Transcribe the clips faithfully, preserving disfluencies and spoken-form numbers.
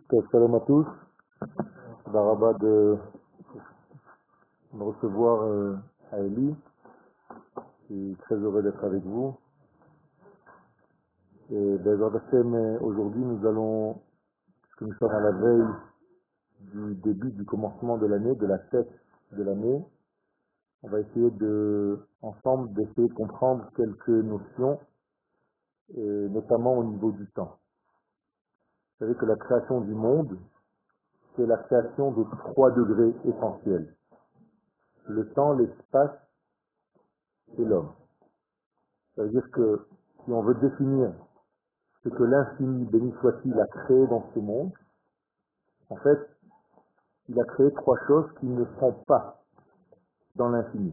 Donc, salam à tous. Baraba de me recevoir euh, à Eli. Je suis très heureux d'être avec vous. Et Bezrat Hashem, aujourd'hui, nous allons, puisque nous sommes à la veille du début, du commencement de l'année, de la fête de l'année, on va essayer de, ensemble, d'essayer de comprendre quelques notions, et notamment au niveau du temps. Vous savez que la création du monde, c'est la création de trois degrés essentiels. Le temps, l'espace et l'homme. Ça veut dire que si on veut définir ce que l'infini, béni soit-il, a créé dans ce monde, en fait, il a créé trois choses qui ne sont pas dans l'infini.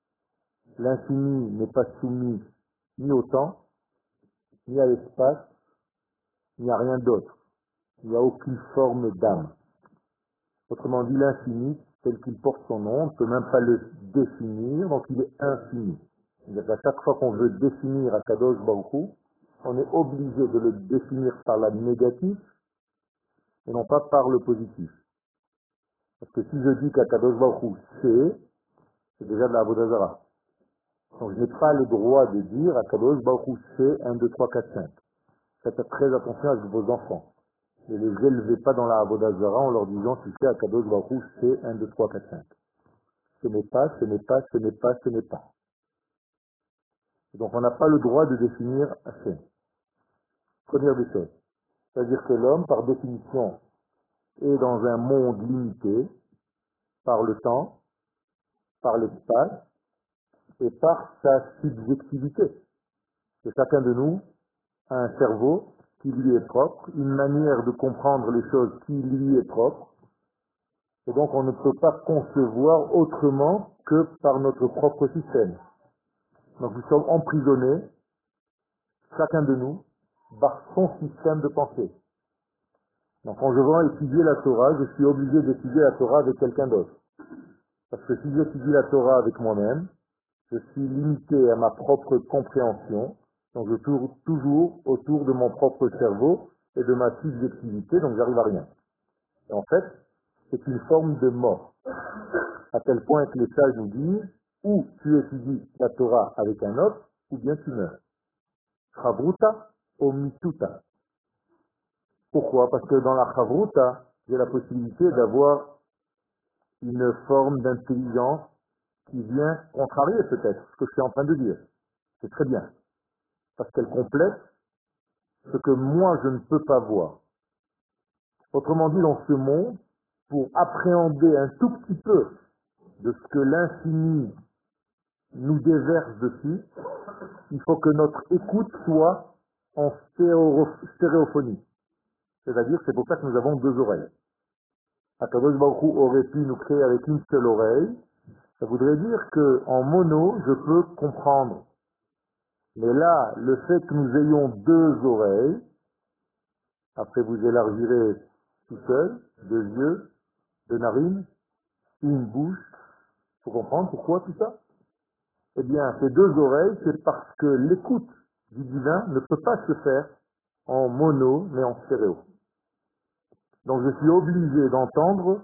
L'infini n'est pas soumis ni au temps, ni à l'espace, ni à rien d'autre. Il n'y a aucune forme d'âme. Autrement dit, l'infini, tel qu'il porte son nom, on ne peut même pas le définir, donc il est infini. C'est-à-dire qu'à chaque fois qu'on veut définir Akadosh Baruch Hu, on est obligé de le définir par la négative et non pas par le positif. Parce que si je dis qu'Akadosh Baruch Hu c'est, c'est déjà de la Avodah Zarah. Donc je n'ai pas le droit de dire Akadosh Baruch Hu c'est un, deux, trois, quatre, cinq. Faites très attention avec vos enfants. Ne les élevez pas dans la Avodah Zarah en leur disant tu sais Akadosh Baruch Hu c'est un, deux, trois, quatre, cinq. Ce n'est pas, ce n'est pas, ce n'est pas, ce n'est pas. Et donc on n'a pas le droit de définir Hachem. Première des choses. C'est-à-dire que l'homme, par définition, est dans un monde limité par le temps, par l'espace et par sa subjectivité. Que chacun de nous a un cerveau qui lui est propre, une manière de comprendre les choses qui lui est propre, et donc on ne peut pas concevoir autrement que par notre propre système. Donc nous sommes emprisonnés, chacun de nous, par son système de pensée. Donc quand je vais étudier la Torah, je suis obligé d'étudier la Torah avec quelqu'un d'autre. Parce que si j'étudie la Torah avec moi-même, je suis limité à ma propre compréhension, donc je tourne toujours autour de mon propre cerveau et de ma subjectivité, donc j'arrive à rien. Et en fait, c'est une forme de mort, à tel point que les sages nous disent, ou tu étudies la Torah avec un autre, ou bien tu meurs. Chavruta ou mituta. Pourquoi? Parce que dans la chavruta, j'ai la possibilité d'avoir une forme d'intelligence qui vient contrarier peut-être ce que je suis en train de dire. C'est très bien. Parce qu'elle complète ce que moi je ne peux pas voir. Autrement dit, dans ce monde, pour appréhender un tout petit peu de ce que l'infini nous déverse dessus, il faut que notre écoute soit en stéréo- stéréophonie. C'est-à-dire, c'est pour ça que nous avons deux oreilles. Akadosh Baruch Hu aurait pu nous créer avec une seule oreille. Ça voudrait dire que en mono, je peux comprendre. Mais là, le fait que nous ayons deux oreilles, après vous élargirez tout seul, deux yeux, deux narines, une bouche, faut comprendre pourquoi tout ça? Eh bien, ces deux oreilles, c'est parce que l'écoute du divin ne peut pas se faire en mono, mais en stéréo. Donc je suis obligé d'entendre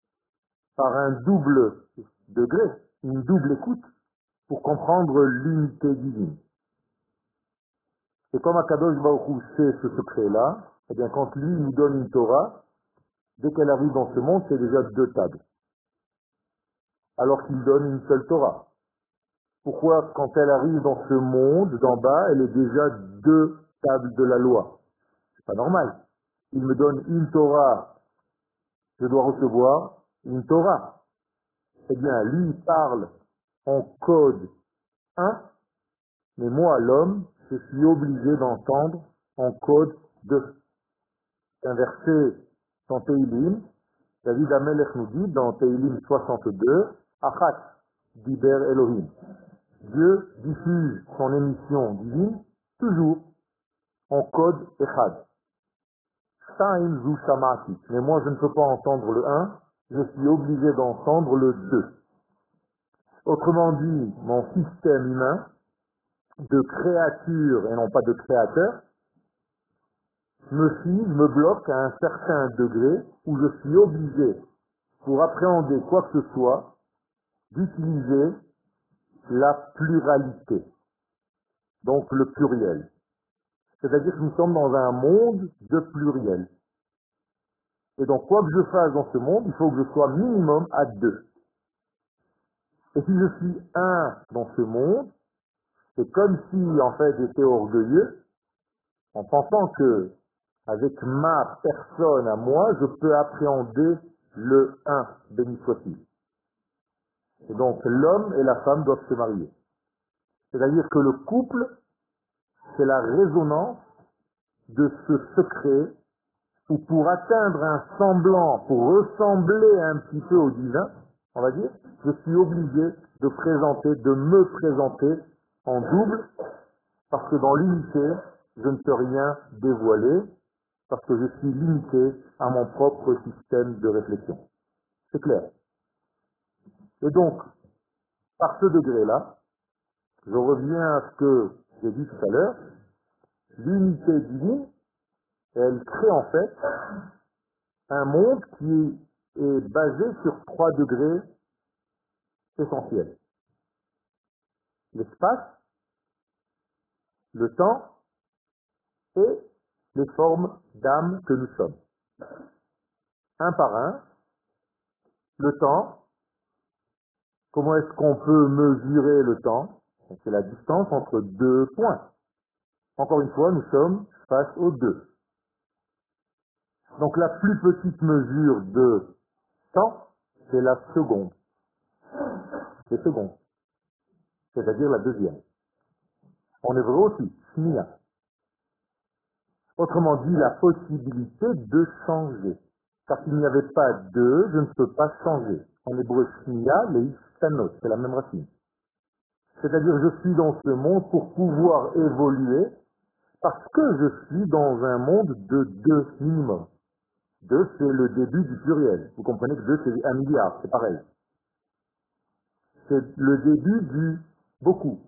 par un double degré, une double écoute, pour comprendre l'unité divine. Et comme Akadosh Baruch Hu sait ce secret-là, eh bien quand lui nous donne une Torah, dès qu'elle arrive dans ce monde, c'est déjà deux tables. Alors qu'il donne une seule Torah. Pourquoi, quand elle arrive dans ce monde d'en bas, elle est déjà deux tables de la loi? C'est pas normal. Il me donne une Torah, je dois recevoir une Torah. Eh bien, lui parle en code un, mais moi, l'homme, je suis obligé d'entendre en code deux. C'est un verset dans Teilim. David Amelech nous dit dans Teilim soixante-deux, Achat Diber Elohim. Dieu diffuse son émission divine toujours en code Echad. Shtaim Zu Shamati. Mais moi, je ne peux pas entendre le un, je suis obligé d'entendre le deux. Autrement dit, mon système humain de créature et non pas de créateur me fige, me bloque à un certain degré où je suis obligé, pour appréhender quoi que ce soit, d'utiliser la pluralité, donc le pluriel. C'est-à-dire que nous sommes dans un monde de pluriel. Et donc, quoi que je fasse dans ce monde, il faut que je sois minimum à deux. Et si je suis un dans ce monde, c'est comme si, en fait, j'étais orgueilleux, en pensant que, avec ma personne à moi, je peux appréhender le un, béni soit-il. Et donc, l'homme et la femme doivent se marier. C'est-à-dire que le couple, c'est la résonance de ce secret où pour atteindre un semblant, pour ressembler un petit peu au divin, on va dire, je suis obligé de présenter, de me présenter en double, parce que dans l'unité, je ne peux rien dévoiler, parce que je suis limité à mon propre système de réflexion. C'est clair. Et donc, par ce degré-là, je reviens à ce que j'ai dit tout à l'heure, l'unité divine, elle crée en fait un monde qui est basé sur trois degrés essentiels. L'espace, le temps et les formes d'âme que nous sommes. Un par un, le temps, comment est-ce qu'on peut mesurer le temps? C'est la distance entre deux points. Encore une fois, nous sommes face aux deux. Donc la plus petite mesure de temps, c'est la seconde. C'est seconde. C'est-à-dire la deuxième. En hébreu aussi, shnia. Autrement dit, la possibilité de changer. Car s'il n'y avait pas deux, je ne peux pas changer. En hébreu, shnia, les istanot, c'est la même racine. C'est-à-dire, je suis dans ce monde pour pouvoir évoluer, parce que je suis dans un monde de deux minimum. Deux, c'est le début du pluriel. Vous comprenez que deux, c'est un milliard, c'est pareil. C'est le début du beaucoup.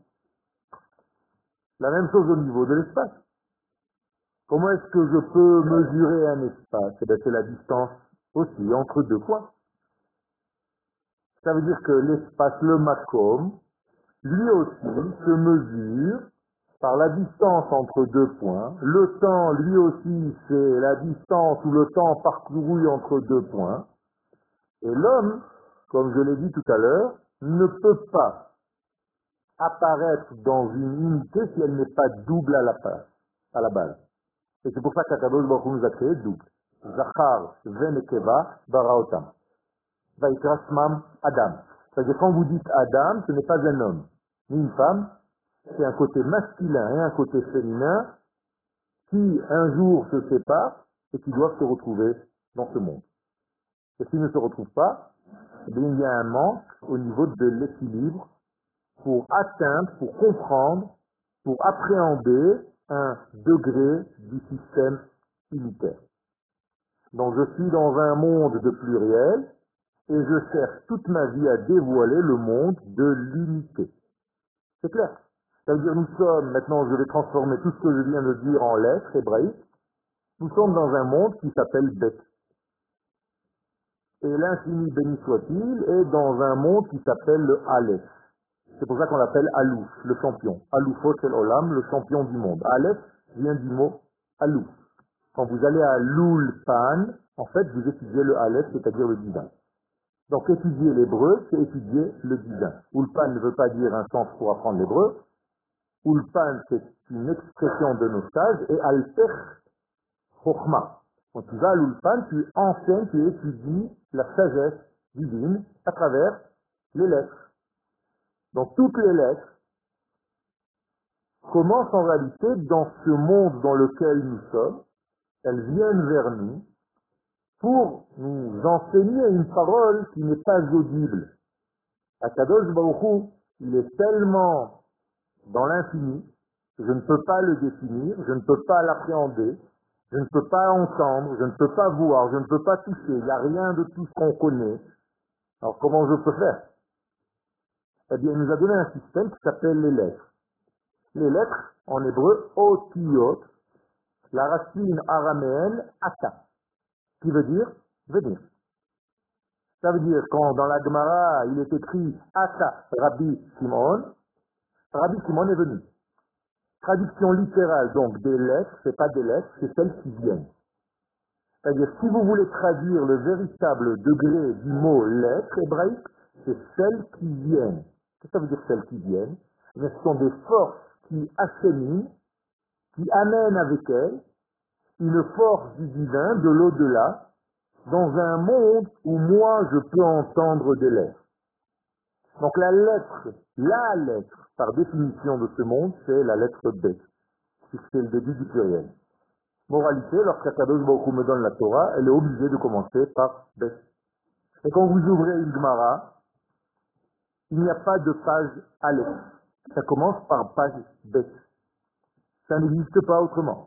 La même chose au niveau de l'espace. Comment est-ce que je peux mesurer un espace? Eh bien, c'est la distance aussi entre deux points. Ça veut dire que l'espace, le makom, lui aussi se mesure par la distance entre deux points. Le temps, lui aussi, c'est la distance ou le temps parcouru entre deux points. Et l'homme, comme je l'ai dit tout à l'heure, ne peut pas apparaître dans une unité si elle n'est pas double à la, à la base. Et c'est pour ça qu'Akadosh Baruch Hu nous a créé double. Zachar venekeva baraotam. Vaikrasmam Adam. C'est-à-dire quand vous dites Adam, ce n'est pas un homme, ni une femme, c'est un côté masculin et un côté féminin qui un jour se séparent et qui doivent se retrouver dans ce monde. Et s'ils ne se retrouvent pas, eh bien, il y a un manque au niveau de l'équilibre pour atteindre, pour comprendre, pour appréhender un degré du système unitaire. Donc je suis dans un monde de pluriel et je cherche toute ma vie à dévoiler le monde de l'unité. C'est clair. C'est-à-dire nous sommes, maintenant je vais transformer tout ce que je viens de dire en lettres hébraïques, nous sommes dans un monde qui s'appelle Bet. Et l'infini béni soit-il est dans un monde qui s'appelle le Aleph. C'est pour ça qu'on l'appelle Alouf, le champion. Aloufot el Olam, le champion du monde. Aleph vient du mot Alouf. Quand vous allez à l'Ulpan, en fait, vous étudiez le Aleph, c'est-à-dire le divin. Donc, étudier l'hébreu, c'est étudier le divin. Ulpan ne veut pas dire un sens pour apprendre l'hébreu. Ulpan, c'est une expression de nos sages, et Alter Chochma. Quand tu vas à l'Ulpan, tu enseignes, tu étudies la sagesse divine à travers les lettres. Donc, toutes les lettres commencent en réalité dans ce monde dans lequel nous sommes. Elles viennent vers nous pour nous enseigner une parole qui n'est pas audible. Akadosh Baruch Hu, il est tellement dans l'infini que je ne peux pas le définir, je ne peux pas l'appréhender, je ne peux pas entendre, je ne peux pas voir, je ne peux pas toucher, il n'y a rien de tout ce qu'on connaît. Alors comment je peux faire? Eh bien, il nous a donné un système qui s'appelle les lettres. Les lettres, en hébreu, otiyot, la racine araméenne ata, qui veut dire venir. Ça veut dire quand dans la Gemara il est écrit ata Rabbi Shimon, Rabbi Shimon est venu. Traduction littérale donc des lettres, c'est pas des lettres, c'est celles qui viennent. C'est-à-dire si vous voulez traduire le véritable degré du mot lettre hébraïque, c'est celles qui viennent. Qu'est-ce que ça veut dire celles qui viennent? Ce sont des forces qui acheminent, qui amènent avec elles une force du divin, de l'au-delà, dans un monde où moi je peux entendre des lettres. Donc la lettre, la lettre, par définition de ce monde, c'est la lettre B, puisque c'est le début du pluriel. Moralité, lorsqu'Akadosh Baruch Hu me donne la Torah, elle est obligée de commencer par B. Et quand vous ouvrez une Gemara, il n'y a pas de page Aleph. Ça commence par page B. Ça n'existe pas autrement.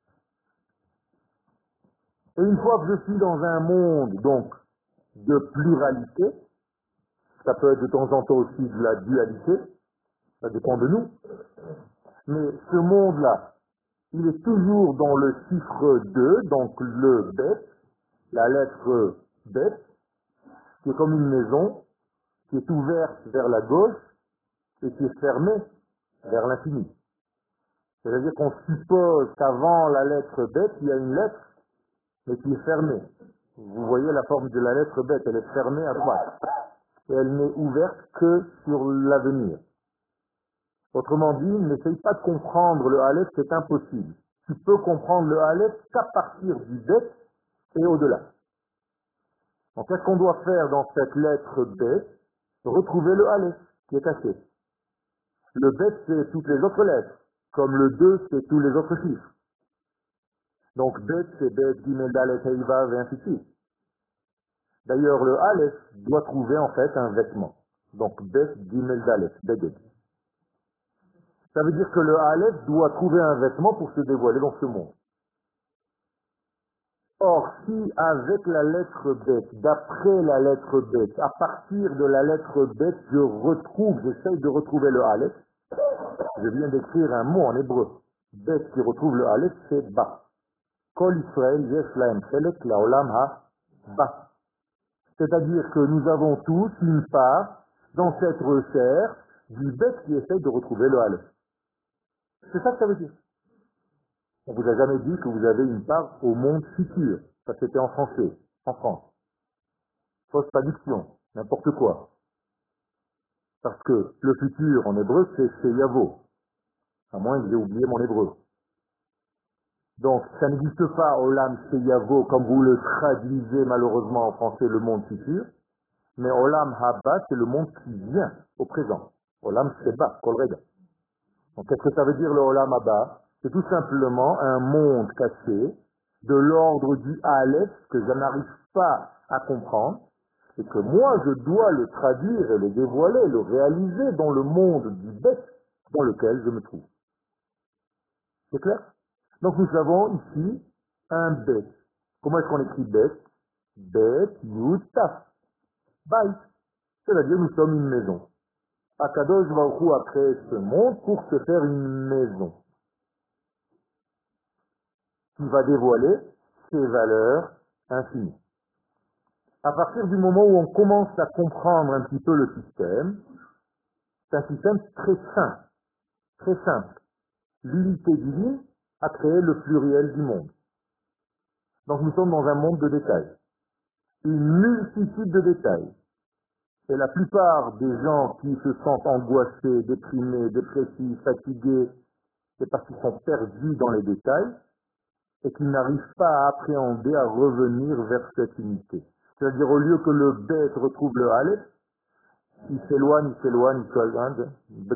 Et une fois que je suis dans un monde, donc, de pluralité, ça peut être de temps en temps aussi de la dualité, ça dépend de nous, mais ce monde-là, il est toujours dans le chiffre deux, donc le bet, la lettre bet, qui est comme une maison, qui est ouverte vers la gauche et qui est fermée vers l'infini. C'est-à-dire qu'on suppose qu'avant la lettre bet, il y a une lettre, mais qui est fermée. Vous voyez la forme de la lettre bet, elle est fermée à droite. Et elle n'est ouverte que sur l'avenir. Autrement dit, n'essaye pas de comprendre le Aleph, c'est impossible. Tu peux comprendre le Aleph qu'à partir du bet et au-delà. Donc qu'est-ce qu'on doit faire dans cette lettre bet? Retrouver le Aleph qui est caché. Le bet, c'est toutes les autres lettres, comme le deux, c'est tous les autres chiffres. Donc bet, c'est bet, gimel, dalet, hei, vav, et ainsi de suite. D'ailleurs, le Aleph doit trouver en fait un vêtement. Donc bet, gimel, dalet, beged. Ça veut dire que le Aleph doit trouver un vêtement pour se dévoiler dans ce monde. Or, si avec la lettre bet, d'après la lettre bet, à partir de la lettre bet, je retrouve, j'essaye de retrouver le Aleph, je viens d'écrire un mot en hébreu. Bet qui retrouve le Aleph, c'est ba. Kol Israël yesh lahem chelek laolam ha ba. C'est-à-dire que nous avons tous une part dans cette recherche du bet qui essaye de retrouver le Aleph. C'est ça que ça veut dire. On vous a jamais dit que vous avez une part au monde futur. Ça c'était en français, en France. Fausse traduction, n'importe quoi. Parce que le futur en hébreu c'est Sheyavo. À moins que j'ai oublié mon hébreu. Donc ça n'existe pas Olam Sheyavo comme vous le traduisez malheureusement en français le monde futur. Mais Olam Haba c'est le monde qui vient au présent. Olam Sheba, Kolreda. Donc qu'est-ce que ça veut dire le Olam Haba? C'est tout simplement un monde caché de l'ordre du Aleph que je n'arrive pas à comprendre et que moi je dois le traduire et le dévoiler, le réaliser dans le monde du Bet dans lequel je me trouve. C'est clair? Donc nous avons ici un Bet. Comment est-ce qu'on écrit Bet? Bet, Yud, Taf. Bait. C'est-à-dire nous sommes une maison. Akadosh Baruch Hu a créé ce monde pour se faire une maison qui va dévoiler ses valeurs infinies. À partir du moment où on commence à comprendre un petit peu le système, c'est un système très simple, très simple. L'unité divine a créé le pluriel du monde. Donc nous sommes dans un monde de détails, une multitude de détails. Et la plupart des gens qui se sentent angoissés, déprimés, dépressifs, fatigués, c'est parce qu'ils sont perdus dans les détails et qu'ils n'arrivent pas à appréhender, à revenir vers cette unité. C'est-à-dire au lieu que le bête retrouve le Aleph, il s'éloigne, il s'éloigne, il s'éloigne,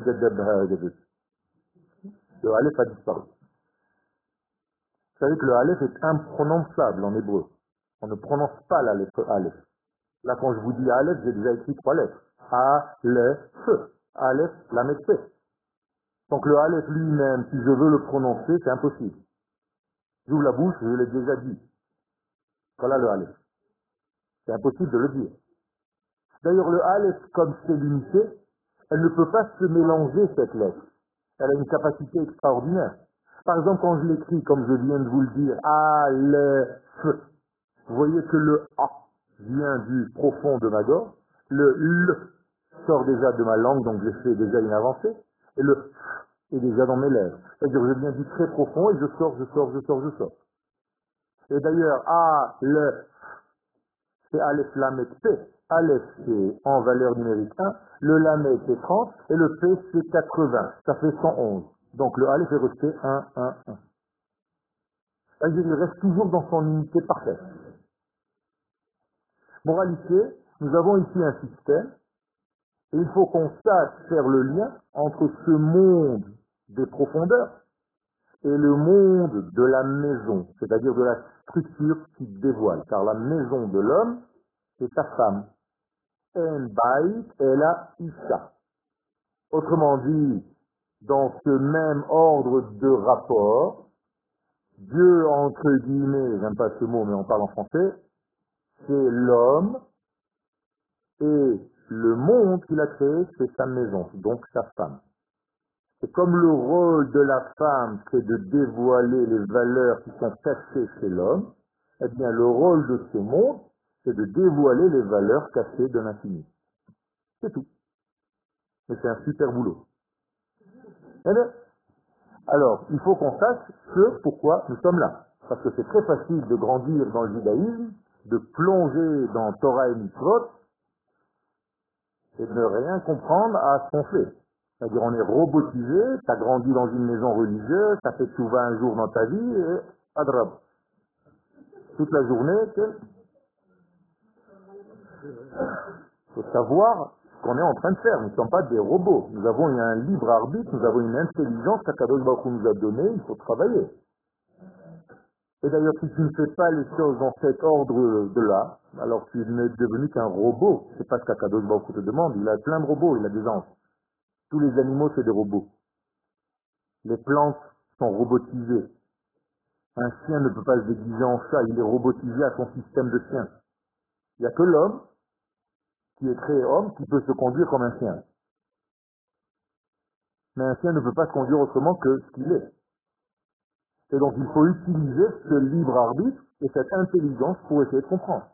le Aleph a disparu. Vous savez que le Aleph est imprononçable en hébreu. On ne prononce pas la lettre Aleph. Là, quand je vous dis Aleph, j'ai déjà écrit trois lettres. A-L-F. Aleph, la métée. Donc le Aleph lui-même, si je veux le prononcer, c'est impossible. J'ouvre la bouche, je l'ai déjà dit. Voilà le Aleph. C'est impossible de le dire. D'ailleurs, le Aleph, comme c'est l'unité, elle ne peut pas se mélanger, cette lettre. Elle a une capacité extraordinaire. Par exemple, quand je l'écris, comme je viens de vous le dire, Aleph, vous voyez que le A vient du profond de ma gorge, le L sort déjà de ma langue, donc j'ai fait déjà une avancée, et le F est déjà dans mes lèvres. C'est-à-dire que je viens du très profond et je sors, je sors, je sors, je sors. Et d'ailleurs, A, le, c'est Aleph, Lamet, P. Aleph, c'est en valeur numérique un, le Lamet, c'est trente, et le P, c'est quatre-vingts. Ça fait cent onze. Donc le Aleph est resté un, un, un. C'est-à-dire qu'il reste toujours dans son unité parfaite. Moralité, nous avons ici un système, et il faut qu'on sache faire le lien entre ce monde des profondeurs et le monde de la maison, c'est-à-dire de la structure qui dévoile. Car la maison de l'homme, c'est sa femme. En Baït et la Isha. Autrement dit, dans ce même ordre de rapport, Dieu, entre guillemets, j'aime pas ce mot, mais on parle en français, c'est l'homme, et le monde qu'il a créé, c'est sa maison, donc sa femme. Et comme le rôle de la femme, c'est de dévoiler les valeurs qui sont cachées chez l'homme, eh bien le rôle de ce monde, c'est de dévoiler les valeurs cachées de l'infini. C'est tout. Mais c'est un super boulot. Eh bien, alors, il faut qu'on sache ce pourquoi nous sommes là. Parce que c'est très facile de grandir dans le judaïsme, de plonger dans Torah et Mitzvot, et de ne rien comprendre à ce qu'on fait. C'est-à-dire, on est robotisé, tu as grandi dans une maison religieuse, tu as fait tout un jour dans ta vie, et adrab. Toute la journée, il faut savoir ce qu'on est en train de faire. Nous ne sommes pas des robots. Nous avons un libre arbitre, nous avons une intelligence qu'Akadosh Baruch Hu nous a donnée, il faut travailler. Et d'ailleurs, si tu ne fais pas les choses dans cet ordre de là, alors tu n'es devenu qu'un robot. C'est pas ce qu'Akadosh Baruch Hu te demande. Il a plein de robots, il a des anges. Tous les animaux, c'est des robots. Les plantes sont robotisées. Un chien ne peut pas se déguiser en chat, il est robotisé à son système de chien. Il n'y a que l'homme, qui est créé homme, qui peut se conduire comme un chien. Mais un chien ne peut pas se conduire autrement que ce qu'il est. Et donc il faut utiliser ce libre arbitre et cette intelligence pour essayer de comprendre.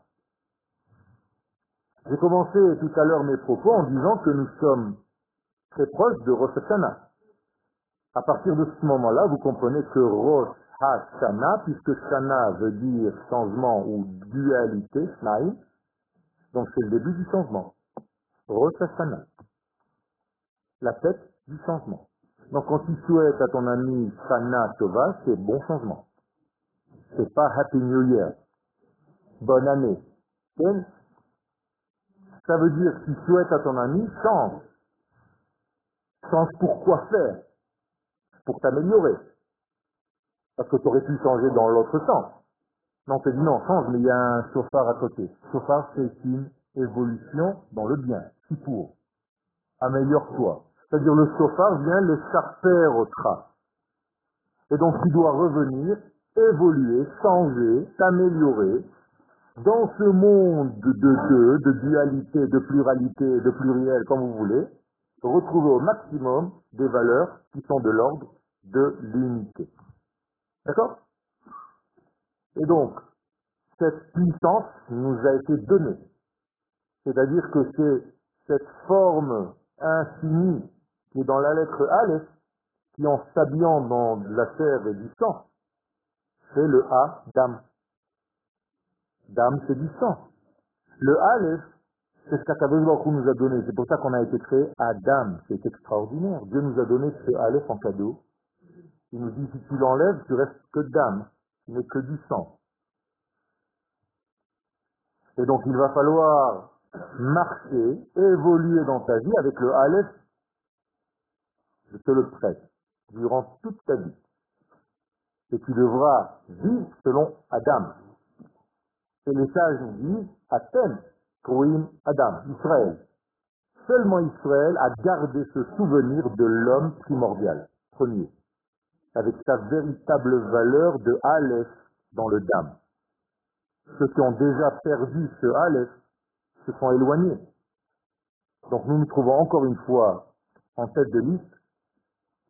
J'ai commencé tout à l'heure mes propos en disant que nous sommes très proches de Rosh Hashanah. À partir de ce moment-là, vous comprenez que Rosh Hashanah, puisque Shana veut dire changement ou dualité, Shnaï, donc c'est le début du changement. Rosh Hashanah, la fête du changement. Donc quand tu souhaites à ton ami Shana Tova, c'est bon changement. C'est pas Happy New Year, bonne année. Et ça veut dire que tu souhaites à ton ami, change. Change pour quoi faire? Pour t'améliorer. Parce que tu aurais pu changer dans l'autre sens. Non, on te dit non, change, mais il y a un chauffard à côté. Chauffard, c'est une évolution dans le bien. Si pour. Améliore-toi. C'est-à-dire le chauffard vient le charper au tra. Et donc tu dois revenir, évoluer, changer, t'améliorer dans ce monde de deux, de dualité, de pluralité, de pluriel, comme vous voulez, retrouver au maximum des valeurs qui sont de l'ordre de l'unité. D'accord? Et donc, cette puissance nous a été donnée. C'est-à-dire que c'est cette forme infinie qui est dans la lettre Aleph, qui en s'habillant dans de la chair et du sang, c'est le A, Dam. Dam, c'est du sang. Le Aleph, c'est ce qu'Akadosh Baruch Hu nous a donné. C'est pour ça qu'on a été créé Adam. C'est extraordinaire. Dieu nous a donné ce Aleph en cadeau. Il nous dit, si tu l'enlèves, tu restes que Dam. Tu n'es que du sang. Et donc, il va falloir marcher, évoluer dans ta vie avec le Aleph. Je te le prête. Durant toute ta vie. Et tu devras vivre selon Adam. Et les sages nous disent, Atem, Kruim, Adam, Israël. Seulement Israël a gardé ce souvenir de l'homme primordial, premier, avec sa véritable valeur de Aleph dans le Dam. Ceux qui ont déjà perdu ce Aleph se sont éloignés. Donc nous nous trouvons encore une fois en tête de liste,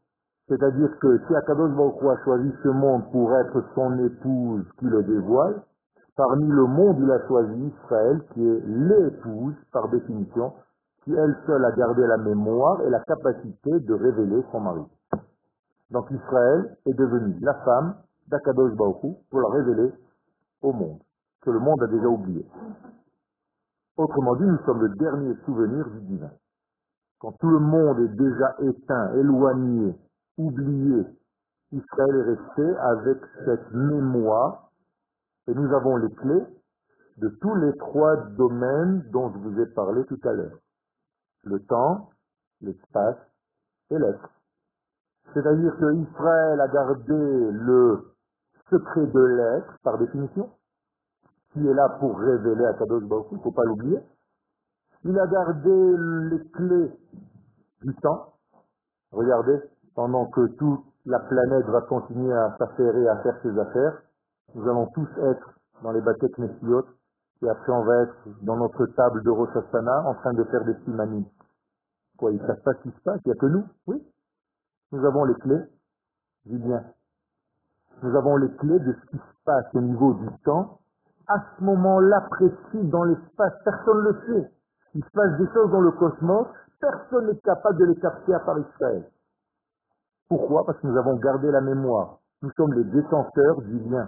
C'est-à-dire que si Akadosh Baruch Hu a choisi ce monde pour être son épouse qui le dévoile, parmi le monde il a choisi Israël qui est l'épouse par définition, qui elle seule a gardé la mémoire et la capacité de révéler son mari. Donc Israël est devenue la femme d'Akadosh Baruch Hu pour la révéler au monde, que le monde a déjà oublié. Autrement dit, nous sommes le dernier souvenir du divin. Quand tout le monde est déjà éteint, éloigné, oublié, Israël est resté avec cette mémoire et nous avons les clés de tous les trois domaines dont je vous ai parlé tout à l'heure. Le temps, l'espace et l'être. C'est-à-dire que Israël a gardé le secret de l'être, par définition, qui est là pour révéler à Kadosh Baruch Hu, il ne faut pas l'oublier. Il a gardé les clés du temps. Regardez, pendant que toute la planète va continuer à s'affairer, à faire ses affaires, nous allons tous être dans les Batek Nesiot, et après on va être dans notre table de Rosh Hashanah en train de faire des simanim. Quoi, ils ne savent pas ce qui se passe, il n'y a que nous? Oui. Nous avons les clés, dis bien. Nous avons les clés de ce qui se passe au niveau du temps. À ce moment-là précis dans l'espace, personne ne le sait. Il se passe des choses dans le cosmos, personne n'est capable de les capter à part Israël. Pourquoi? Parce que nous avons gardé la mémoire. Nous sommes les détenteurs du lien.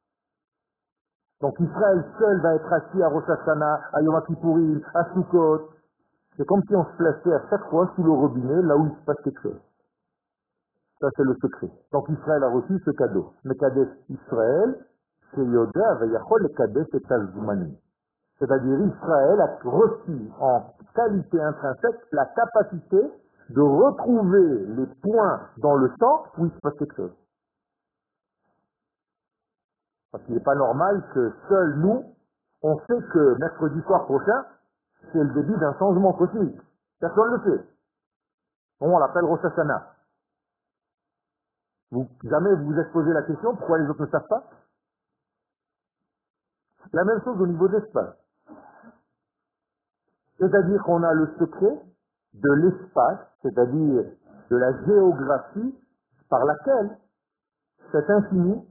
Donc Israël seul va être assis à Rosh Hashanah, à Yom Kippourim, à Sukkot. C'est comme si on se plaçait à chaque fois sous le robinet, là où il se passe quelque chose. Ça, c'est le secret. Donc Israël a reçu ce cadeau. Mekadesh Israël, c'est Yoda, Vayachol, et Kadesh et Tazumani. C'est-à-dire Israël a reçu en qualité intrinsèque la capacité de retrouver les points dans le temps où il se passe quelque chose. Parce qu'il n'est pas normal que seuls nous, on sait que mercredi soir prochain, c'est le début d'un changement cosmique. Personne ne le sait. On l'appelle Rosh Hashanah. Vous, jamais vous vous êtes posé la question pourquoi les autres ne savent pas? La même chose au niveau de l'espace. C'est-à-dire qu'on a le secret de l'espace, c'est-à-dire de la géographie par laquelle cet infini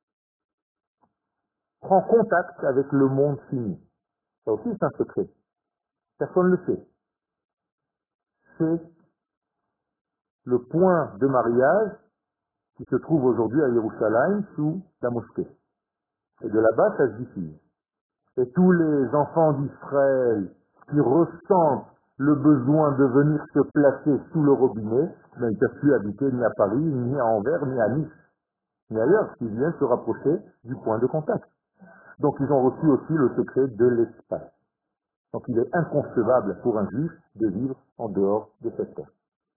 prend contact avec le monde fini. Ça aussi c'est un secret. Personne ne le sait. C'est le point de mariage qui se trouve aujourd'hui à Jérusalem sous la mosquée. Et de là-bas, ça se diffuse. Et tous les enfants d'Israël qui ressentent le besoin de venir se placer sous le robinet, ben, ils ne peuvent plus habiter ni à Paris, ni à Anvers, ni à Nice, ni ailleurs, s'ils viennent se rapprocher du point de contact. Donc ils ont reçu aussi le secret de l'espace. Donc il est inconcevable pour un juif de vivre en dehors de cette terre.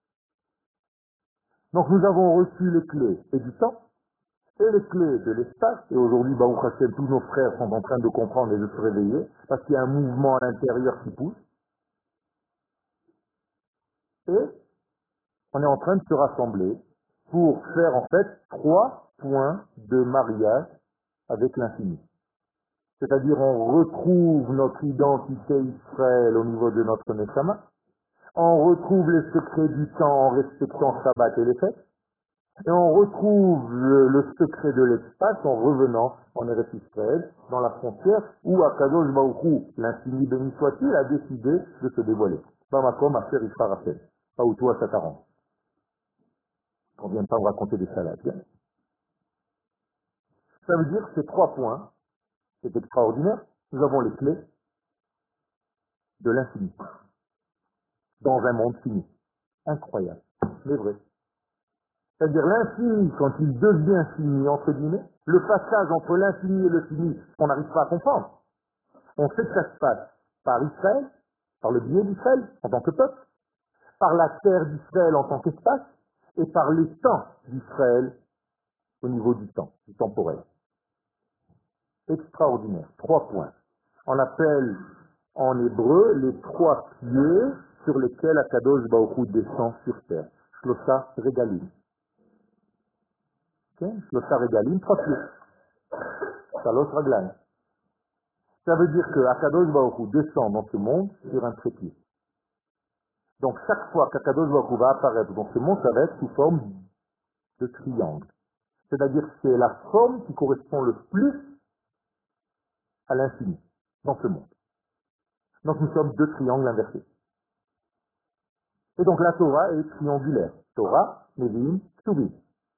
Donc nous avons reçu les clés et du temps, et les clés de l'espace, et aujourd'hui, Baruch Hashem, tous nos frères sont en train de comprendre et de se réveiller, parce qu'il y a un mouvement à l'intérieur qui pousse, et on est en train de se rassembler pour faire en fait trois points de mariage avec l'infini. C'est-à-dire on retrouve notre identité Israël au niveau de notre Neshama, on retrouve les secrets du temps en respectant Shabbat et les fêtes, et on retrouve le, le secret de l'espace en revenant en Eretz Israël, dans la frontière où Akadosh Baruch Hu, l'infini béni soit-il, a décidé de se dévoiler. Bamakom Asher Israël, pas où toi ça t'arrange. On ne vient pas me raconter des salades. Hein. Ça veut dire que ces trois points, c'est extraordinaire, nous avons les clés de l'infini, dans un monde fini. Incroyable, mais vrai. C'est-à-dire l'infini, quand il devient fini, entre guillemets, le passage entre l'infini et le fini, on n'arrive pas à comprendre. On sait que ça se passe par Israël, par le biais d'Israël en tant que peuple, par la terre d'Israël en tant qu'espace, et par les temps d'Israël au niveau du temps, du temporel. Extraordinaire. Trois points. On appelle en hébreu les trois pieds sur lesquels Akadosh Baruch Hu descend sur terre. Shlosa Regalim. Okay? Shlosa Regalim, trois pieds. Shalosh Raglan. Ça veut dire que Akadosh Baruch Hu descend dans ce monde sur un trépied. Donc chaque fois qu'Akadosh Baruch Hu va apparaître dans ce monde, ça va être sous forme de triangle. C'est-à-dire que c'est la forme qui correspond le plus à l'infini dans ce monde. Donc nous sommes deux triangles inversés. Et donc la Torah est triangulaire. Torah, Nevi'im, Ksuvim.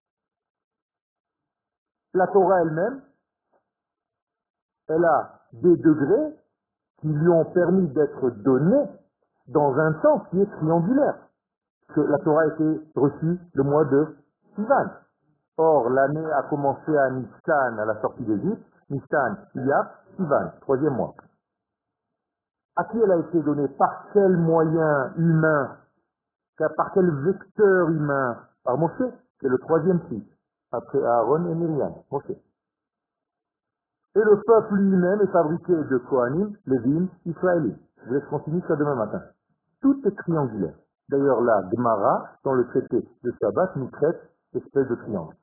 La Torah elle-même, elle a des degrés qui lui ont permis d'être donnés dans un temps qui est triangulaire. Parce que la Torah a été reçue le mois de Sivan. Or, l'année a commencé à Nissan, à la sortie d'Égypte. Nissan, Iyab, Sivan, troisième mois. À qui elle a été donnée? Par quel moyen humain? Par quel vecteur humain? Par Moshe, c'est le troisième fils, après Aaron et Myriam, Moshe. Et le peuple lui-même est fabriqué de Kohanim, Lévim, Israélites. Je vous laisse continuer ça demain matin. Tout est triangulaire. D'ailleurs, la Gemara, dans le traité de Shabbat, nous traite d'espèce de triangle.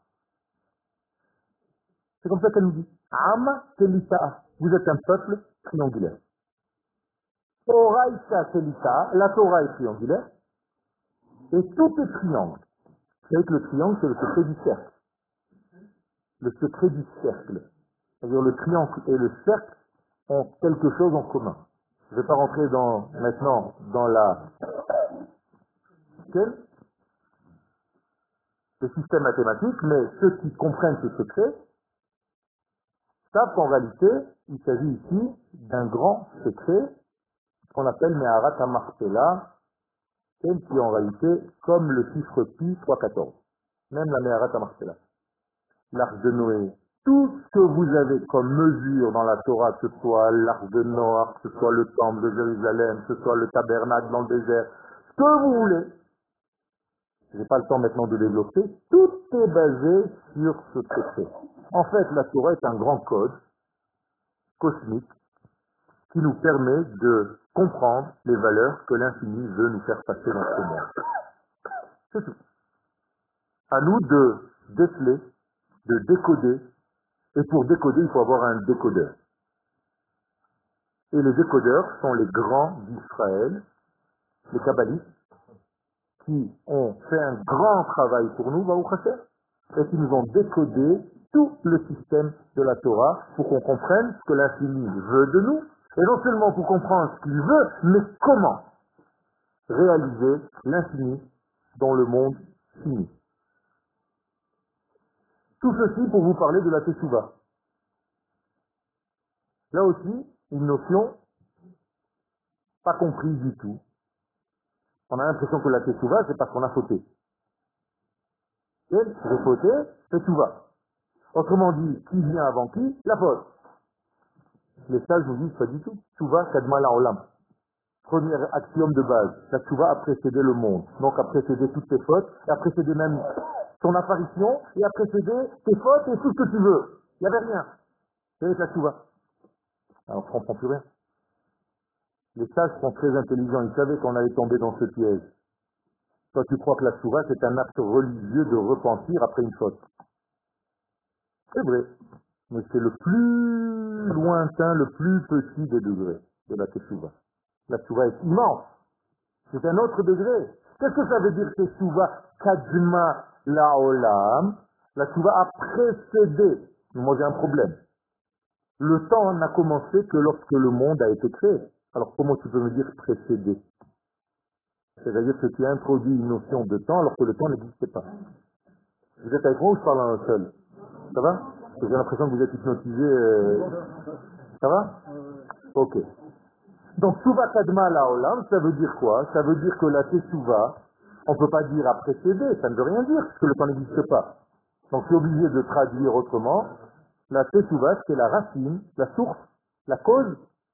C'est comme ça qu'elle nous dit. Am Telita, vous êtes un peuple triangulaire. Oraïta Telita, la Torah est triangulaire. Et tout est triangle. Vous savez que le triangle, c'est le secret du cercle. Le secret du cercle. C'est-à-dire le triangle et le cercle ont quelque chose en commun. Je ne vais pas rentrer dans, maintenant dans la le système mathématique, mais ceux qui comprennent ce secret savent qu'en réalité, il s'agit ici d'un grand secret qu'on appelle Meharat HaMachpelah, qui est en réalité comme le chiffre pi fois quatorze. Même la Meharat HaMachpelah. L'arche de Noé. Tout ce que vous avez comme mesure dans la Torah, que ce soit l'arche de Noé, que ce soit le temple de Jérusalem, que ce soit le tabernacle dans le désert, ce que vous voulez, je n'ai pas le temps maintenant de développer, tout est basé sur ce secret. En fait, la Torah est un grand code cosmique qui nous permet de comprendre les valeurs que l'infini veut nous faire passer dans ce monde. C'est tout. À nous de déceler, de décoder, et pour décoder, il faut avoir un décodeur. Et les décodeurs sont les grands d'Israël, les kabbalistes, qui ont fait un grand travail pour nous, Baruch Hashem, et qui nous ont décodé tout le système de la Torah pour qu'on comprenne ce que l'infini veut de nous, et non seulement pour comprendre ce qu'il veut, mais comment réaliser l'infini dans le monde fini. Tout ceci pour vous parler de la Teshuvah. Là aussi, une notion pas comprise du tout. On a l'impression que la Teshuvah, c'est parce qu'on a fauté. Et j'ai fauté, Teshuvah. Autrement dit, qui vient avant qui? La faute. Les sages nous disent pas du tout. Teshuvah, kadma la olam. Premier axiome de base. La Teshuvah a précédé le monde. Donc a précédé toutes tes fautes, et a précédé même ton apparition, et a précédé tes fautes et tout ce que tu veux. Il n'y avait rien. C'est la Teshuvah. Alors on ne comprend plus rien. Les sages sont très intelligents. Ils savaient qu'on allait tomber dans ce piège. Toi, tu crois que la Teshuvah, c'est un acte religieux de repentir après une faute. C'est vrai. Mais c'est le plus lointain, le plus petit des degrés de la Teshuvah. La Teshuvah est immense. C'est un autre degré. Qu'est-ce que ça veut dire Teshuvah kadma la'olam? La Teshuvah a précédé. Moi, j'ai un problème. Le temps n'a commencé que lorsque le monde a été créé. Alors, comment tu peux me dire précédé? C'est-à-dire que tu as introduit une notion de temps alors que le temps n'existait pas. Vous êtes avec moi ou je parle à un seul? Ça va? J'ai l'impression que vous êtes hypnotisé. Euh... Ça va? Ok. Donc, Teshuvah kadma la'olam, ça veut dire quoi? Ça veut dire que la Teshuvah, on ne peut pas dire a précédé, ça ne veut rien dire, parce que le temps n'existe pas. Donc, je suis obligé de traduire autrement. La Teshuvah, c'est la racine, la source, la cause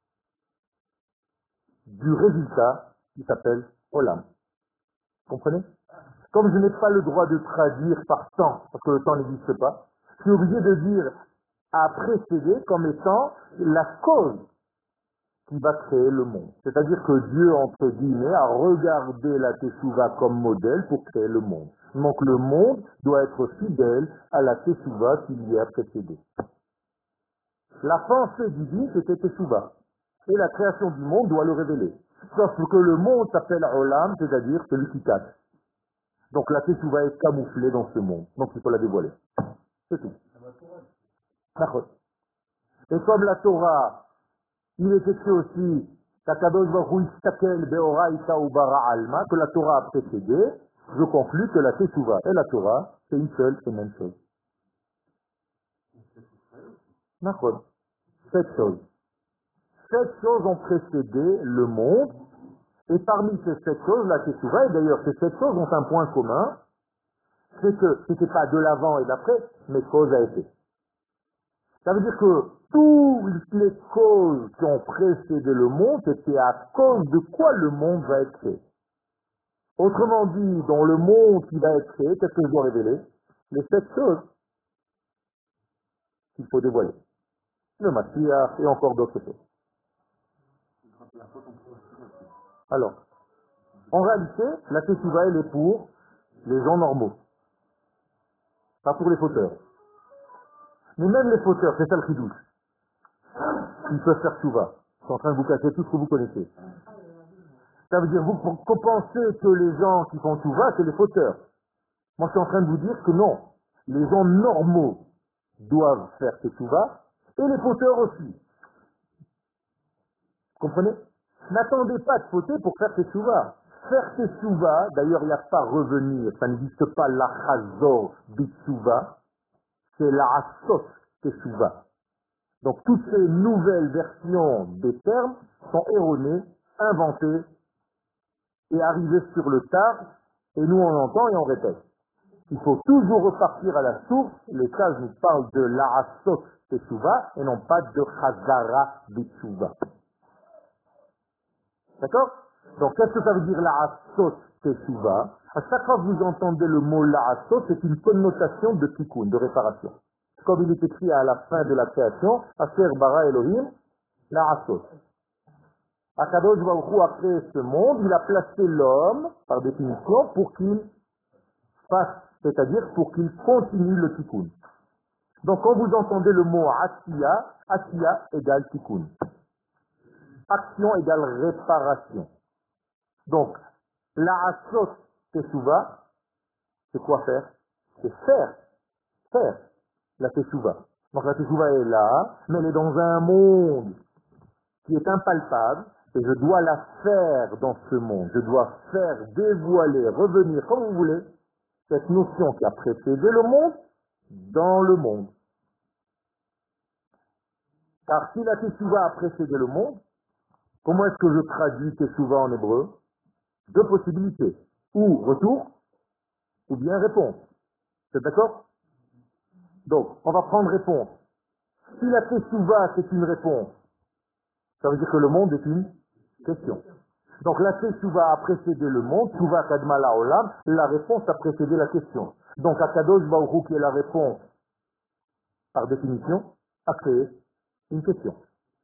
du résultat qui s'appelle Olam. Vous comprenez? Comme je n'ai pas le droit de traduire par temps, parce que le temps n'existe pas, je suis obligé de dire à précéder comme étant la cause qui va créer le monde. C'est-à-dire que Dieu, entre guillemets, a regardé la Teshuvah comme modèle pour créer le monde. Donc le monde doit être fidèle à la Teshuvah qui lui a précédé. La pensée divine, c'était Teshuvah. Et la création du monde doit le révéler. Sauf que le monde s'appelle Olam, c'est-à-dire celui qui cache. Donc la Teshuvah est camouflée dans ce monde. Donc il faut la dévoiler. C'est tout. D'accord. Et comme la Torah, il est écrit aussi qu'Akadosh Baruch Hu istakel beoraita ou bara alma, que la Torah a précédé, je conclus que la Teshuvah et la Torah, c'est une seule et même chose. D'accord. Sept choses. Sept choses ont précédé le monde, et parmi ces sept choses, la Teshuvah, et d'ailleurs ces sept choses ont un point commun, c'est que ce n'était pas de l'avant et d'après, mais cause à effet. Ça veut dire que toutes les causes qui ont précédé le monde, c'était à cause de quoi le monde va être créé. Autrement dit, dans le monde qui va être créé, qu'est-ce que je dois révéler? Les sept choses qu'il faut dévoiler. Le Mashiach et encore d'autres choses. Alors, en réalité, la Teshuvah, elle est pour les gens normaux, pas pour les fauteurs. Mais même les fauteurs, c'est ça le chidouche. Ils peuvent faire Teshuvah. Je suis en train de vous casser tout ce que vous connaissez. Ça veut dire, vous pensez que les gens qui font Teshuvah, c'est les fauteurs. Moi, je suis en train de vous dire que non. Les gens normaux doivent faire Teshuvah, et les fauteurs aussi. Vous comprenez? N'attendez pas de fauter pour faire Teshuvah. Faire Teshuvah, d'ailleurs, il n'y a pas revenir, ça n'existe pas la chazor Teshuvah, c'est la asot Teshuvah. Donc, toutes ces nouvelles versions des termes sont erronées, inventées, et arrivées sur le tard, et nous on entend et on répète. Il faut toujours repartir à la source. Les sages nous parlent de l'Arasot Teshuvah et non pas de Chazara Teshuvah. D'accord? Donc, qu'est-ce que ça veut dire l'Arasot Teshuvah? À chaque fois que vous entendez le mot l'Arasot, c'est une connotation de tikkun, de réparation. Comme il est écrit à la fin de la création, Asher bara Elohim, l'Arasot. Akadosh Baruch Hu a créé ce monde, il a placé l'homme, par définition, pour qu'il fasse, c'est-à-dire pour qu'il continue le tikkun. Donc quand vous entendez le mot Asiya, Asiya égale tikkun. Action égale réparation. Donc, la Asot Teshuvah, c'est quoi faire? C'est faire, faire la Teshuvah. Donc la Teshuvah est là, mais elle est dans un monde qui est impalpable, et je dois la faire dans ce monde. Je dois faire, dévoiler, revenir, comme vous voulez, cette notion qui a précédé le monde, dans le monde. Car si la Teshuvah a précédé le monde, comment est-ce que je traduis Teshuvah en hébreu? Deux possibilités. Ou retour, ou bien réponse. C'est d'accord? Donc, on va prendre réponse. Si la Teshuvah c'est une réponse, ça veut dire que le monde est une question. Donc la Teshuvah a précédé le monde, Teshuvah kadma la'olam, la réponse a précédé la question. Donc Akadosh Baruch Hu, qui est la réponse, par définition, a créé une question.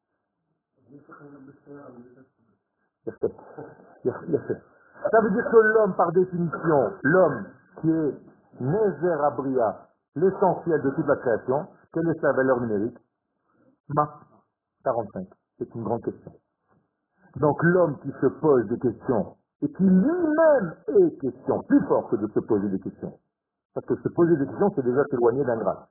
Ça veut dire que l'homme, par définition, l'homme qui est Nézer Abria, l'essentiel de toute la création, quelle est sa valeur numérique? Ma quarante-cinq. C'est une grande question. Donc l'homme qui se pose des questions, et qui lui-même est question, plus fort que de se poser des questions. Parce que se poser des questions, c'est déjà s'éloigner d'un grade.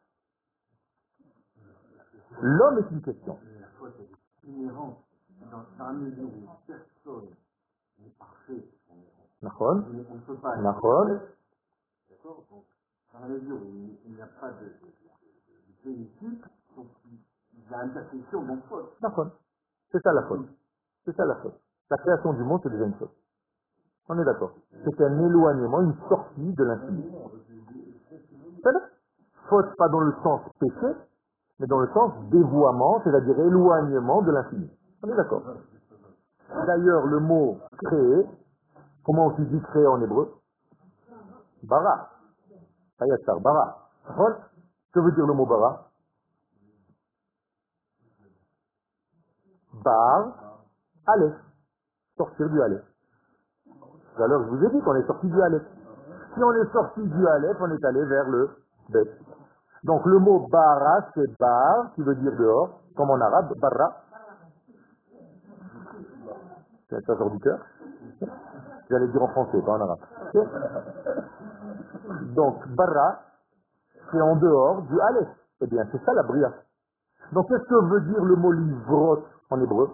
L'homme est une question. Inhérente dans la mesure où personne n'est parfait. Nachon. On ne peut pas. Nachon. D'accord? Donc, dans la mesure où il n'y a pas de véhicule, donc il y a imperfection, donc faute. Nachon. C'est ça la faute. C'est ça la faute. La création du monde, c'est déjà une faute. On est d'accord. C'est un éloignement, une sortie de l'infini. Faute pas dans le sens péché, mais dans le sens dévoiement, c'est-à-dire éloignement de l'infini. On est d'accord. D'ailleurs, le mot créer, comment on dit créer en hébreu? Bara. Ayatar, bara. Que veut dire le mot bara? Bar, Aleph. Sortir du Aleph. Alors, je vous ai dit qu'on est sorti du Aleph. Si on est sorti du Aleph, on est allé vers le Bet. Donc, le mot bara, c'est bar, qui veut dire dehors, comme en arabe, barra. C'est un chasseur du cœur. J'allais dire en français, pas en arabe. Donc, bara, c'est en dehors du Aleph. Eh bien, c'est ça la bria. Donc, qu'est-ce que veut dire le mot livrot en hébreu?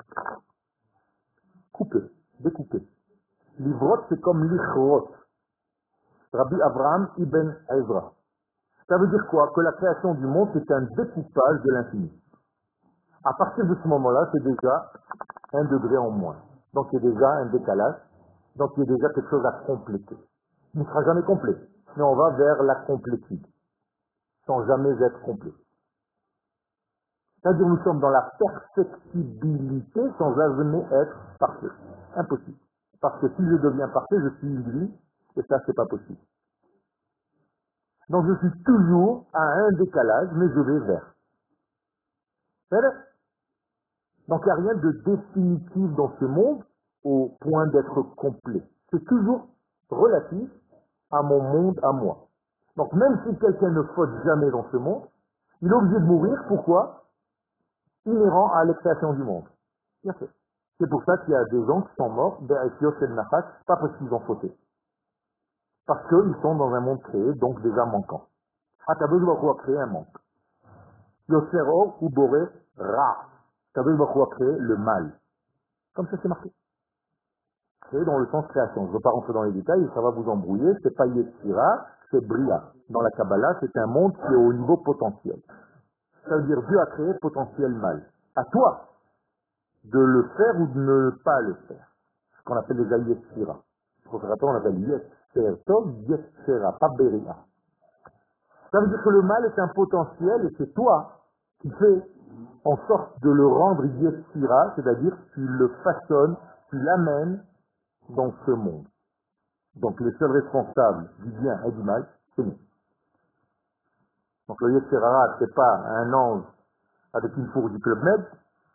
Couper, découper. Livrot, c'est comme lichrot. Rabbi Abraham ibn Ezra. Ça veut dire quoi? Que la création du monde, c'est un découpage de l'infini. À partir de ce moment-là, c'est déjà un degré en moins. Donc, il y a déjà un décalage. Donc, il y a déjà quelque chose à compléter. Il ne sera jamais complet. Mais on va vers la complétude, sans jamais être complet. C'est-à-dire nous sommes dans la perfectibilité sans jamais être parfait. Impossible. Parce que si je deviens parfait, je suis lui, et ça, c'est pas possible. Donc je suis toujours à un décalage, mais je vais vers. C'est vrai? Donc il n'y a rien de définitif dans ce monde au point d'être complet. C'est toujours relatif à mon monde, à moi. Donc même si quelqu'un ne faute jamais dans ce monde, il est obligé de mourir. Pourquoi? Inhérent à l'expiation du monde. Bien fait. C'est pour ça qu'il y a des gens qui sont morts, pas parce qu'ils ont fauté. Parce qu'ils sont dans un monde créé, donc déjà manquant. Akadosh Baruch Hu a créé un manque. Yosero ou Boré Ra. Akadosh Baruch Hu a créé le mal. Comme ça c'est marqué. Créé dans le sens création. Je ne veux pas rentrer dans les détails, ça va vous embrouiller. C'est pas Yetzira, c'est Bria. Dans la Kabbalah, c'est un monde qui est au niveau potentiel. Ça veut dire Dieu a créé potentiel mal. À toi de le faire ou de ne pas le faire. Ce qu'on appelle les Yetzira. Pour faire attention, on appelle Yetzer Tov, Yetzira, pas Beria. Ça veut dire que le mal est un potentiel et c'est toi qui fais en sorte de le rendre Yetzira, c'est-à-dire tu le façonnes, tu l'amènes dans ce monde. Donc les seuls responsables du bien et du mal, c'est nous. Donc le Yetzira, c'est pas un ange avec une fourche du Club Med,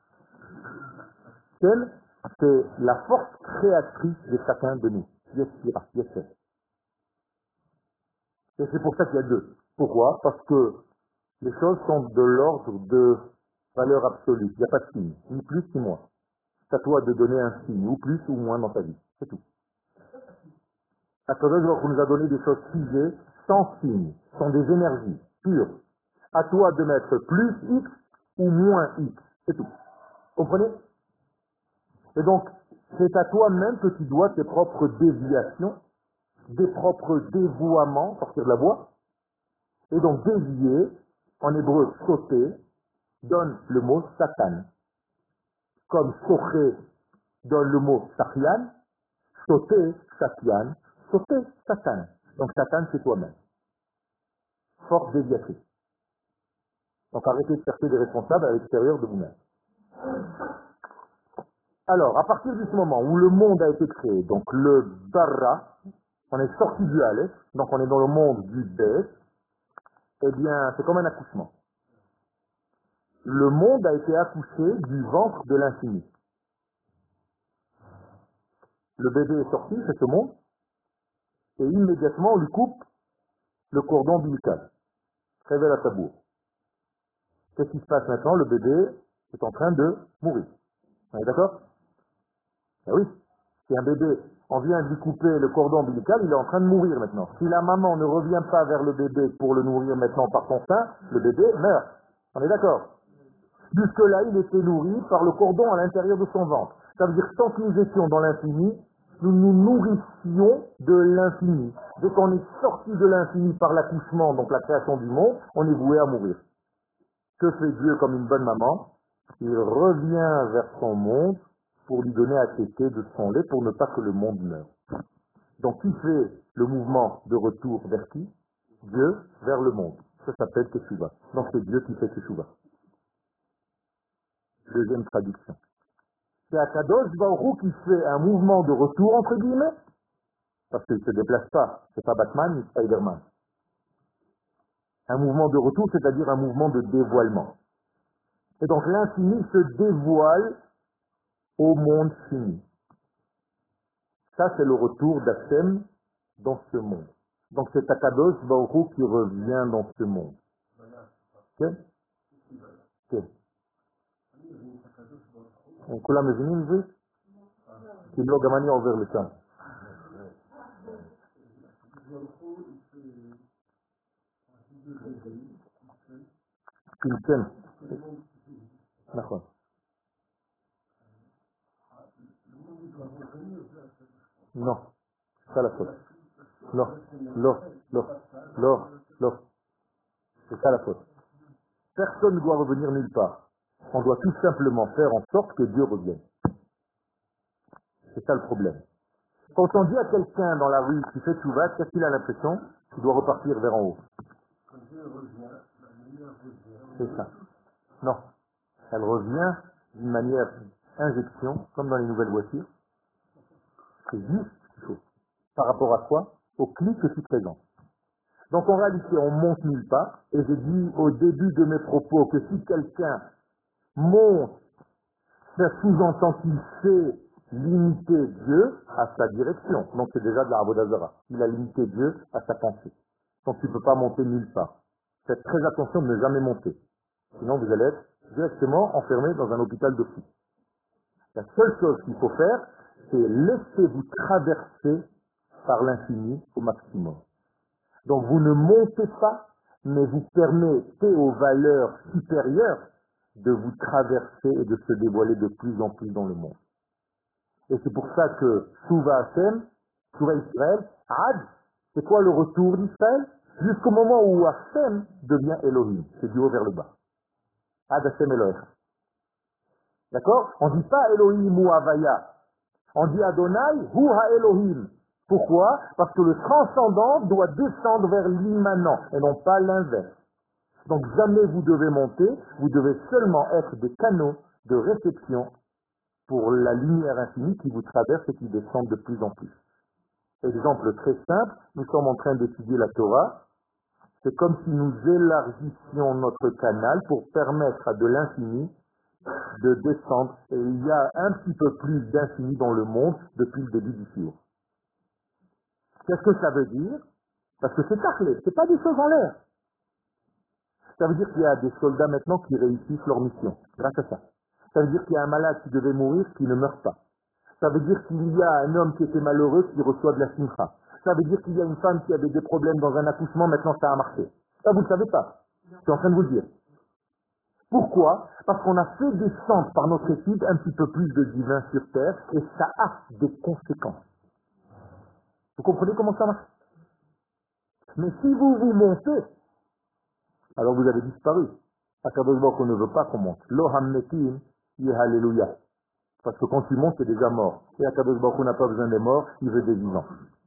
c'est la force créatrice de chacun de nous. Yetzira, Yetzer. Et c'est pour ça qu'il y a deux. Pourquoi? Parce que les choses sont de l'ordre de valeur absolue. Il n'y a pas de signe, ni plus ni moins. C'est à toi de donner un signe, ou plus ou moins dans ta vie. C'est tout. Akadosh Baruch Hu nous a donné des choses figées, sans signe, sont des énergies pures. À toi de mettre plus X ou moins X. C'est tout. Comprenez? Et donc, c'est à toi-même que tu dois tes propres déviations, des propres dévoiements, sortir de la voie. Et donc, dévier, en hébreu, sauter, donne le mot Satan. Comme soché donne le mot Sachian, sauter, Sachian, sauter, Satan. Donc Satan, c'est toi-même. Force déviatrice. Donc arrêtez de chercher des responsables à l'extérieur de vous-même. Alors, à partir de ce moment où le monde a été créé, donc le Barra, on est sorti du Aleph, donc on est dans le monde du Bet, eh bien, c'est comme un accouchement. Le monde a été accouché du ventre de l'infini. Le bébé est sorti, c'est ce monde, et immédiatement on lui coupe le cordon ombilical. Révèle à tabour. Qu'est-ce qui se passe maintenant? Le bébé est en train de mourir. On est d'accord? Ben oui. Si un bébé, on vient de lui couper le cordon ombilical, il est en train de mourir maintenant. Si la maman ne revient pas vers le bébé pour le nourrir maintenant par son sein, le bébé meurt. On est d'accord? Jusque-là, il était nourri par le cordon à l'intérieur de son ventre. Ça veut dire que tant que nous étions dans l'infini, nous nous nourrissions de l'infini. Dès qu'on est sorti de l'infini par l'accouchement, donc la création du monde, on est voué à mourir. Que fait Dieu comme une bonne maman? Il revient vers son monde pour lui donner à téter de son lait pour ne pas que le monde meure. Donc qui fait le mouvement de retour vers qui? Dieu vers le monde. Ça s'appelle Teshuvah. Donc c'est Dieu qui fait Teshuvah. Deuxième traduction. C'est Akadosh Baruch Hu qui fait un mouvement de retour entre guillemets, parce qu'il ne se déplace pas. C'est pas Batman ni Spider-Man. Un mouvement de retour, c'est-à-dire un mouvement de dévoilement. Et donc l'infini se dévoile au monde fini. Ça, c'est le retour d'Hachem dans ce monde. Donc c'est Akadosh Baruch Hu qui revient dans ce monde. Ok? Ok. כולם מבינים זה? כי לא, גם אני עובר לשם. Kilken. D'accord. Non, c'est ça la faute. Non, non, non, non, non. C'est ça la faute. Personne ne doit revenir nulle part. On doit tout simplement faire en sorte que Dieu revienne. C'est ça le problème. Quand on dit à quelqu'un dans la rue qui fait tchouva, qu'est-ce qu'il a l'impression? Il doit repartir vers en haut. C'est ça. Non. Elle revient d'une manière injection, comme dans les nouvelles voitures. C'est juste ce qu'il faut. Par rapport à quoi? Au clic que tu présentes. Donc en réalité, on monte nulle part. Et j'ai dit au début de mes propos que si quelqu'un monte, ça sous-entend qu'il sait limiter Dieu à sa direction. Donc c'est déjà de la Avodazara. Il a limité Dieu à sa pensée. Donc tu ne peux pas monter nulle part. Faites très attention de ne jamais monter. Sinon vous allez être directement enfermé dans un hôpital de fous. La seule chose qu'il faut faire, c'est laisser vous traverser par l'infini au maximum. Donc vous ne montez pas, mais vous permettez aux valeurs supérieures de vous traverser et de se dévoiler de plus en plus dans le monde. Et c'est pour ça que Souva Hashem, Souva Israël, Ad, c'est quoi le retour d'Israël? Jusqu'au moment où Hashem devient Elohim. C'est du haut vers le bas. Ad Hashem Elohim. D'accord? On ne dit pas Elohim ou Havaya. On dit Adonai ou Ha-Elohim. Pourquoi? Parce que le transcendant doit descendre vers l'immanent et non pas l'inverse. Donc jamais vous devez monter, vous devez seulement être des canaux de réception pour la lumière infinie qui vous traverse et qui descend de plus en plus. Exemple très simple, nous sommes en train d'étudier la Torah. C'est comme si nous élargissions notre canal pour permettre à de l'infini de descendre. Et il y a un petit peu plus d'infini dans le monde depuis le début du jour. Qu'est-ce que ça veut dire? Parce que c'est taclé, c'est pas des choses en l'air. Ça veut dire qu'il y a des soldats maintenant qui réussissent leur mission, grâce à ça. Ça veut dire qu'il y a un malade qui devait mourir qui ne meurt pas. Ça veut dire qu'il y a un homme qui était malheureux qui reçoit de la simcha. Ça veut dire qu'il y a une femme qui avait des problèmes dans un accouchement, maintenant ça a marché. Ça, vous ne le savez pas. Je suis en train de vous le dire. Pourquoi? Parce qu'on a fait descendre par notre étude un petit peu plus de divin sur terre et ça a des conséquences. Vous comprenez comment ça marche? Mais si vous vous montez, alors vous avez disparu. Akadosh Baruch Hu ne veut pas qu'on monte. Lo hammetim, alléluia. Parce que quand tu montes, c'est déjà mort. Et Akadosh Baruch Hu n'a pas besoin des morts, il veut des vivants.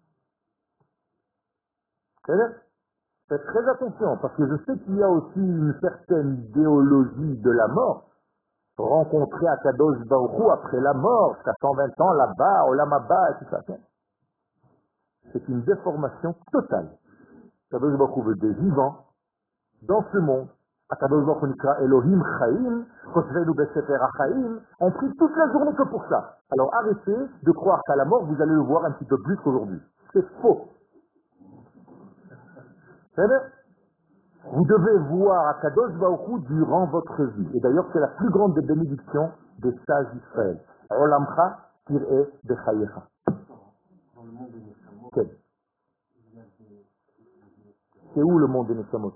Faites très attention, parce que je sais qu'il y a aussi une certaine idéologie de la mort. Rencontrer Akadosh Baruch Hu après la mort, jusqu'à cent vingt ans là-bas, au Lamaba, et tout ça. C'est une déformation totale. Akadosh Baruch Hu veut des vivants dans ce monde. Akadosh Baruch Hu nikra Elohim Chaim, Kotvenu Besefer HaChaim, on prie toute la journée que pour ça. Alors arrêtez de croire qu'à la mort, vous allez le voir un petit peu plus qu'aujourd'hui. C'est faux. Vous devez voir Akadosh Baruch Hu durant votre vie. Et d'ailleurs, c'est la plus grande des bénédictions des sages d'Israël. Olamcha tir'e bechayecha. Dans le monde des Neshamot, Okay. il y a des, C'est où le monde des Neshamot?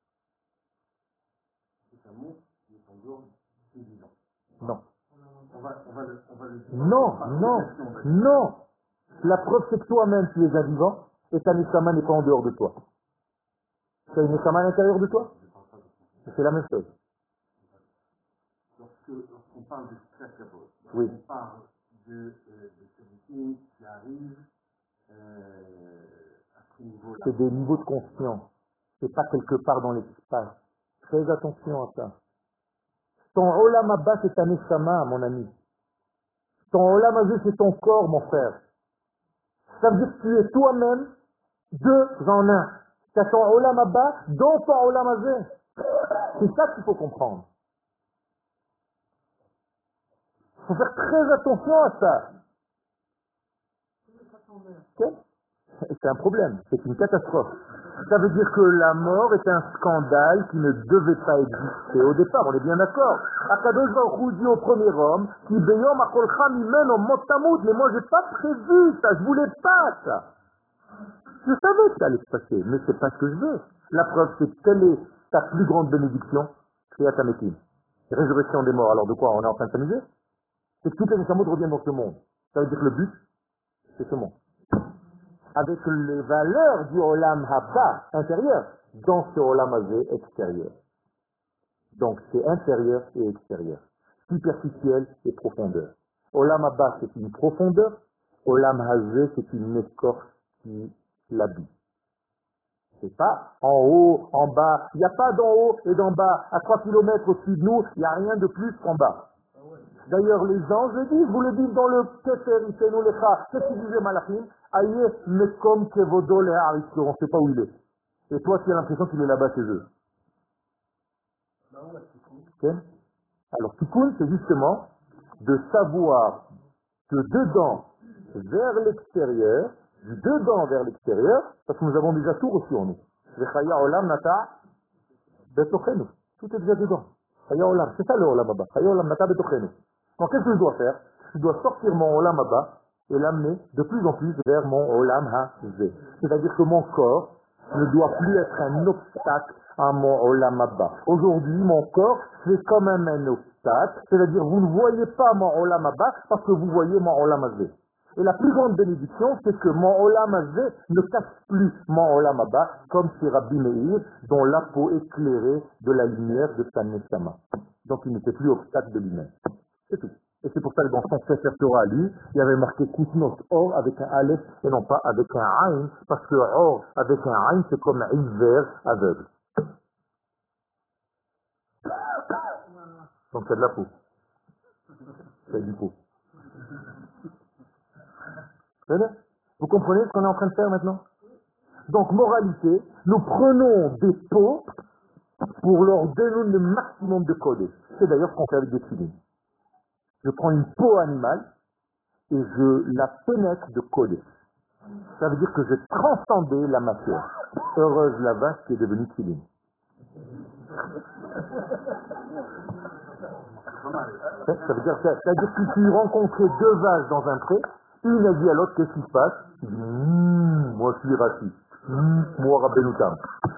Neshamot qui est en dehors des vivants. Non. On va, on va le, on va le dire. Non, non, non. La preuve, c'est que toi-même, tu es un vivant, et ta Neshama n'est pas en dehors de toi. Tu as une Neshama à l'intérieur de toi? C'est la même chose. Lorsque, lorsqu'on parle de Shakabot, Oui. on parle de, euh, de Shadikim qui arrivent euh, à ce niveau-là. C'est des niveaux de conscience. C'est pas quelque part dans l'espace. Fais attention à ça. Ton Olam Abba, c'est ta Neshama, mon ami. Ton Olam Azé, c'est ton corps, mon frère. Ça veut dire que tu es toi-même deux en un. Tu as ton Olam Abba dans ton Olam Azé. C'est ça qu'il faut comprendre. Il faut faire très attention à ça. Okay? C'est un problème, c'est une catastrophe. Ça veut dire que la mort est un scandale qui ne devait pas exister au départ, on est bien d'accord. Akadosh Baruch Hu dit au premier homme, qui beyom akolcha mimeno mot tamut, mais moi j'ai pas prévu ça, je voulais pas ça. Je savais que ça allait se passer, mais c'est pas ce que je veux. La preuve, c'est quelle est ta plus grande bénédiction? Théatamékim. Résurrection des morts. Alors de quoi on est en train de s'amuser? C'est que toutes les Neshamot reviennent dans ce monde. Ça veut dire que le but, c'est ce monde. Avec les valeurs du Olam Haba intérieur, dans ce Olam Hazé extérieur. Donc c'est intérieur et extérieur. Superficiel et profondeur. Olam Haba, c'est une profondeur. Olam Hazé, c'est une écorce qui l'habille. C'est pas en haut, en bas. Il n'y a pas d'en haut et d'en bas. À trois kilomètres au-dessus de nous, il n'y a rien de plus qu'en bas. D'ailleurs, les anges le disent, vous le dites dans le Keter, Isenu Lecha. Qu'est-ce qu'il disait Malachim? Aïe, Mekom Kevodo le Haristo. On ne sait pas où il est. Et toi, tu as l'impression qu'il est là-bas chez eux. Okay? Alors, Tikkun, c'est justement de savoir que dedans, vers l'extérieur, du dedans vers l'extérieur, parce que nous avons déjà tout reçu en nous. Vechaya Olam Nata Betochenu. Tout est déjà dedans. Chaya Olam, c'est ça le Olam Haba. Chaya Olam Nata Betochenu. Donc, qu'est-ce que je dois faire? Je dois sortir mon Olam Haba et l'amener de plus en plus vers mon Olam Hazé. C'est-à-dire que mon corps ne doit plus être un obstacle à mon Olam Haba. Aujourd'hui, mon corps, c'est quand même un obstacle. C'est-à-dire, vous ne voyez pas mon Olam Haba parce que vous voyez mon Olam Hazé. Et la plus grande bénédiction, c'est que mon Olam Hazé ne cache plus mon Olam Haba, comme c'est Rabbi Meir, dont la peau éclairée de la lumière de sa Neshama. Donc, il n'était plus obstacle de lui-même. C'est tout. Et c'est pour ça que dans son Sefer Torah, lui, il y avait marqué Koutnot Or avec un Aleph et non pas avec un Aïn, parce que Or avec un Aïn, c'est comme un hiver aveugle. Donc c'est de la peau. C'est du pot. Vous comprenez ce qu'on est en train de faire maintenant? Donc, moralité, nous prenons des pots pour leur donner le maximum de code. C'est d'ailleurs ce qu'on fait avec des filines. Je prends une peau animale et je la pénètre de code. Ça veut dire que je transcendais la matière. Heureuse la vache qui est devenue filine. Ça veut dire, ça, ça veut dire que si tu rencontrais deux vaches dans un pré, une a dit à l'autre qu'est-ce qui se passe? Il dit, mmm, moi je suis raciste. Mmm, moi Rabbenoutam.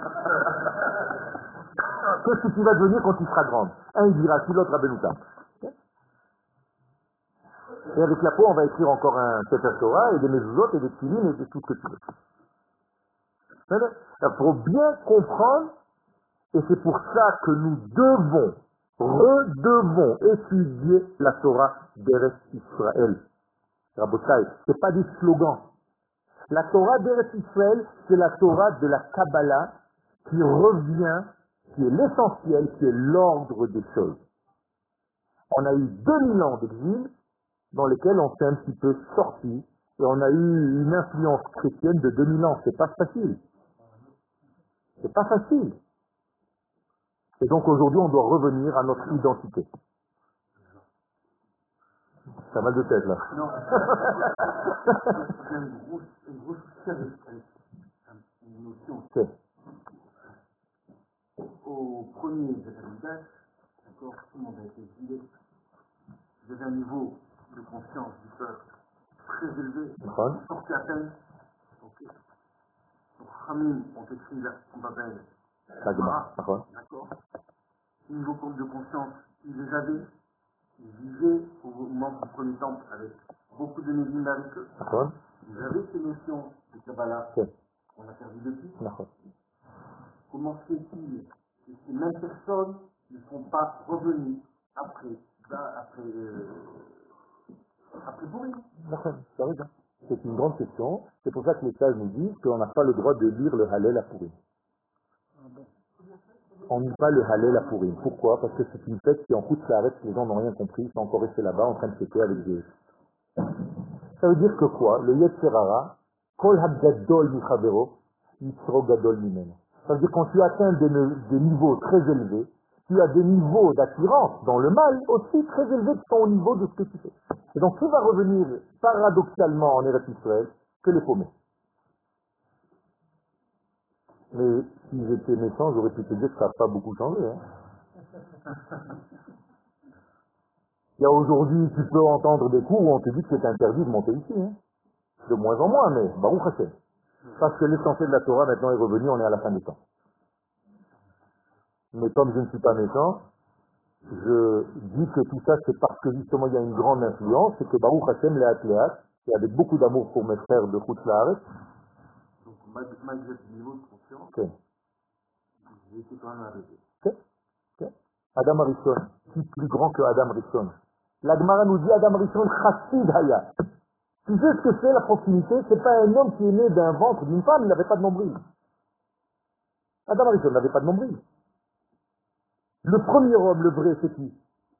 Qu'est-ce que tu vas devenir quand tu seras grande? Un il dit raciste, l'autre Rabbenoutam. Et avec la peau, on va écrire encore un Sefer Torah et des mezuzot et des tefilines et de tout ce que tu veux. Il faut bien comprendre, et c'est pour ça que nous devons, redevons étudier la Torah d'Eretz Israël. Rabotai, c'est pas des slogans. La Torah d'Eretz Israël, c'est la Torah de la Kabbalah qui revient, qui est l'essentiel, qui est l'ordre des choses. On a eu deux mille ans d'exil dans lesquels on s'est un petit peu sorti et on a eu une influence chrétienne de deux mille ans. C'est pas facile. C'est pas facile. Et donc aujourd'hui, on doit revenir à notre identité. Ça mal de tête, là. Non. C'est une grosse, une grosse une notion. C'est. Au premier Bénédicte, d'accord, tout le monde a été exilé. Vous avez un niveau de conscience du peuple très élevé, sorti à peine. Okay. Donc, Khamim ont écrit la Babel. D'accord. Niveau de conscience, ils les avaient. Ils vivaient au moment du premier temple avec beaucoup de médines avec eux. Vous avez ces notions de Kabbalah qu'on a perdu depuis. Comment se fait-il que ces mêmes personnes ne sont pas revenues après, après, euh, après Purim? C'est une grande question. C'est pour ça que les sages nous disent qu'on n'a pas le droit de lire le Hallel à Purim. On ne lit pas le Hallel à Purim. Pourquoi? Parce que c'est une fête qui en coûte ça arrête, les gens n'ont rien compris, ils sont encore restés là-bas en train de fêter avec Dieu. Ça veut dire que quoi? Le Yetzer Hara, Kol HaGadol Michavero, Yitzro Gadol Mimeno. Ça veut dire quand tu atteins des, des niveaux très élevés, tu as des niveaux d'attirance dans le mal aussi très élevés que ton niveau de ce que tu fais. Et donc tu vas revenir paradoxalement en Eretz Israël que les paumés. Mais si j'étais méchant, j'aurais pu te dire que ça n'a pas beaucoup changé. Hein. Il y a aujourd'hui, tu peux entendre des coups où on te dit que c'est interdit de monter ici. Hein. De moins en moins, mais Baruch Hashem. Parce que l'essentiel de la Torah maintenant est revenu, on est à la fin du temps. Mais comme je ne suis pas méchant, je dis que tout ça, c'est parce que justement, il y a une grande influence, c'est que Baruch Hashem, les athlètes, et avec beaucoup d'amour pour mes frères de Chutz La'aretz. Donc, malgré ce niveau de conscience, Okay. j'ai été quand même arrêté. Okay. Okay. Adam Arishon, qui est plus grand que Adam Arishon? La Gemara nous dit Adam Arishon Chassid Haya. Tu sais ce que c'est la proximité? C'est pas un homme qui est né d'un ventre d'une femme, il n'avait pas de nombril. Adam Arishon n'avait pas de nombril. Le premier homme, le vrai, c'est qui?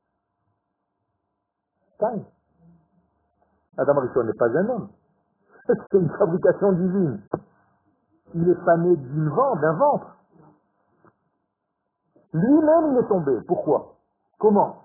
Caïn. Adam Arishon n'est pas un homme. C'est une fabrication divine. Il n'est pas né d'une ventre, d'un ventre. Lui-même, il est tombé. Pourquoi? Comment?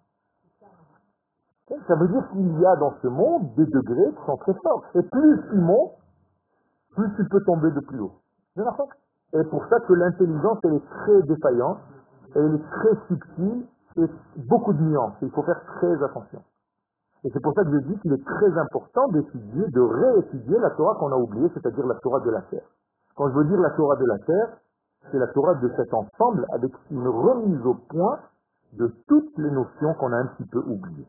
Ça veut dire qu'il y a dans ce monde des degrés qui sont très forts. Et plus tu montes, plus tu peux tomber de plus haut. C'est la Et pour ça que l'intelligence, elle est très défaillante, elle est très subtile, et beaucoup de nuances. Il faut faire très attention. Et c'est pour ça que je dis qu'il est très important d'étudier, de réétudier la Torah qu'on a oubliée, c'est-à-dire la Torah de la terre. Quand je veux dire la Torah de la terre, c'est la Torah de cet ensemble avec une remise au point de toutes les notions qu'on a un petit peu oubliées.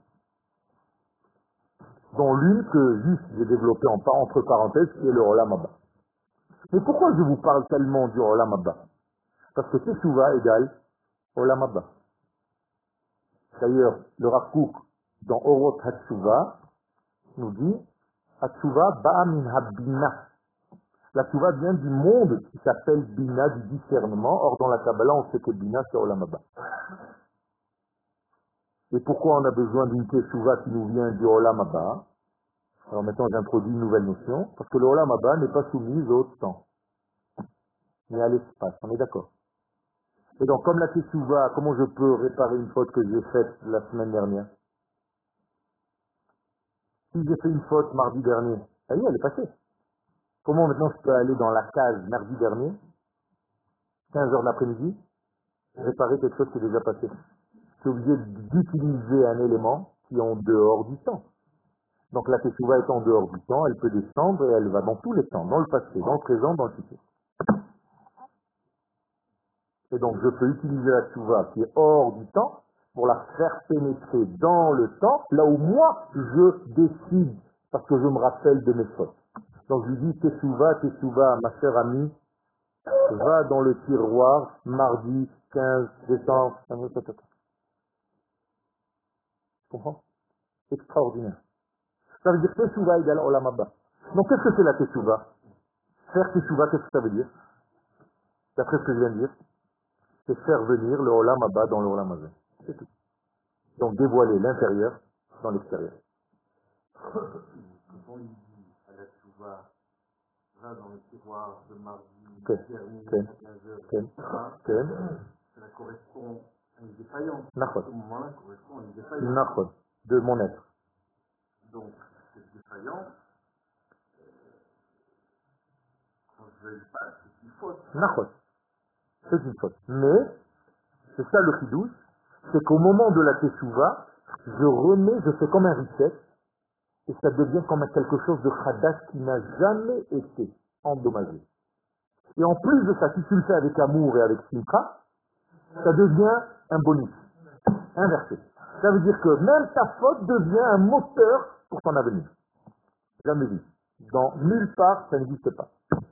Dont l'une que juste j'ai développée en, entre parenthèses, qui est le Olam Haba. Mais pourquoi je vous parle tellement du Olam Haba? Parce que Teshuvah égale Olam Haba. D'ailleurs, le Rav Kook, dans Orot HaTeshuvah, nous dit HaTeshuvah ba'a min ha-bina. La Teshuvah vient du monde qui s'appelle Bina, du discernement. Or, dans la Kabbalah, on sait que Bina, c'est Olam Haba. Et pourquoi on a besoin d'une Teshuvah qui nous vient du Olam Haba? Alors maintenant, j'introduis une nouvelle notion, parce que le Olam Haba n'est pas soumise au temps, mais à l'espace. On est d'accord? Et donc, comme la Teshuvah, comment je peux réparer une faute que j'ai faite la semaine dernière? Si j'ai fait une faute mardi dernier, ça y est, elle est passée. Comment maintenant je peux aller dans la case mardi dernier, quinze heures de l'après-midi, réparer quelque chose qui est déjà passé? Je suis obligé d'utiliser un élément qui est en dehors du temps. Donc la Teshuvah est en dehors du temps, elle peut descendre et elle va dans tous les temps, dans le passé, dans le présent, dans le futur. Et donc je peux utiliser la Teshuvah qui est hors du temps pour la faire pénétrer dans le temps, là où moi je décide, parce que je me rappelle de mes fautes. Donc je lui dis Teshuvah, Teshuvah, ma chère amie, va dans le tiroir mardi quinze décembre. Tu comprends? Extraordinaire. Ça veut dire Teshuvah égale Olam Haba. Donc qu'est-ce que c'est la Teshuvah? Faire Teshuvah, qu'est-ce que ça veut dire? D'après ce que je viens de dire, c'est faire venir le Olam Haba dans le Olam Hazé. C'est tout. Donc dévoiler l'intérieur dans l'extérieur. Quand on lui dit à la Teshuvah, va dans le tiroir de mardi dernier à quinze heures, cela correspond à une défaillance. À ce moment-là, correspond à une défaillance. De mon être. Donc, cette défaillance, euh, quand je ne pas, c'est une faute. C'est une faute. Mais, c'est ça le chidouche, c'est qu'au moment de la Teshuvah, je remets, je fais comme un reset, et ça devient comme quelque chose de chadash qui n'a jamais été endommagé. Et en plus de ça, si tu le fais avec amour et avec simcha, ça devient un bonus, inversé. Ça veut dire que même ta faute devient un moteur pour ton avenir. Jamais vu. Dans nulle part, ça n'existe pas.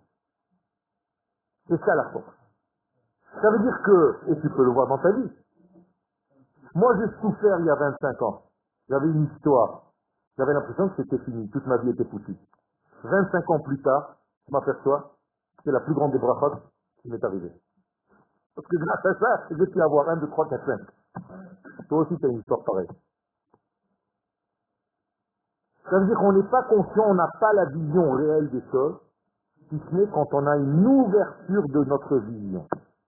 C'est ça la faute. Ça veut dire que, et tu peux le voir dans ta vie, moi j'ai souffert il y a vingt-cinq ans. J'avais une histoire. J'avais l'impression que c'était fini. Toute ma vie était foutue. vingt-cinq ans plus tard, je m'aperçois que c'est la plus grande des brachot qui m'est arrivée. Parce que grâce à ça, j'ai pu avoir un, deux, trois, quatre, cinq. Toi aussi, tu as une histoire pareille. Ça veut dire qu'on n'est pas conscient, on n'a pas la vision réelle des choses, si ce n'est quand on a une ouverture de notre vision.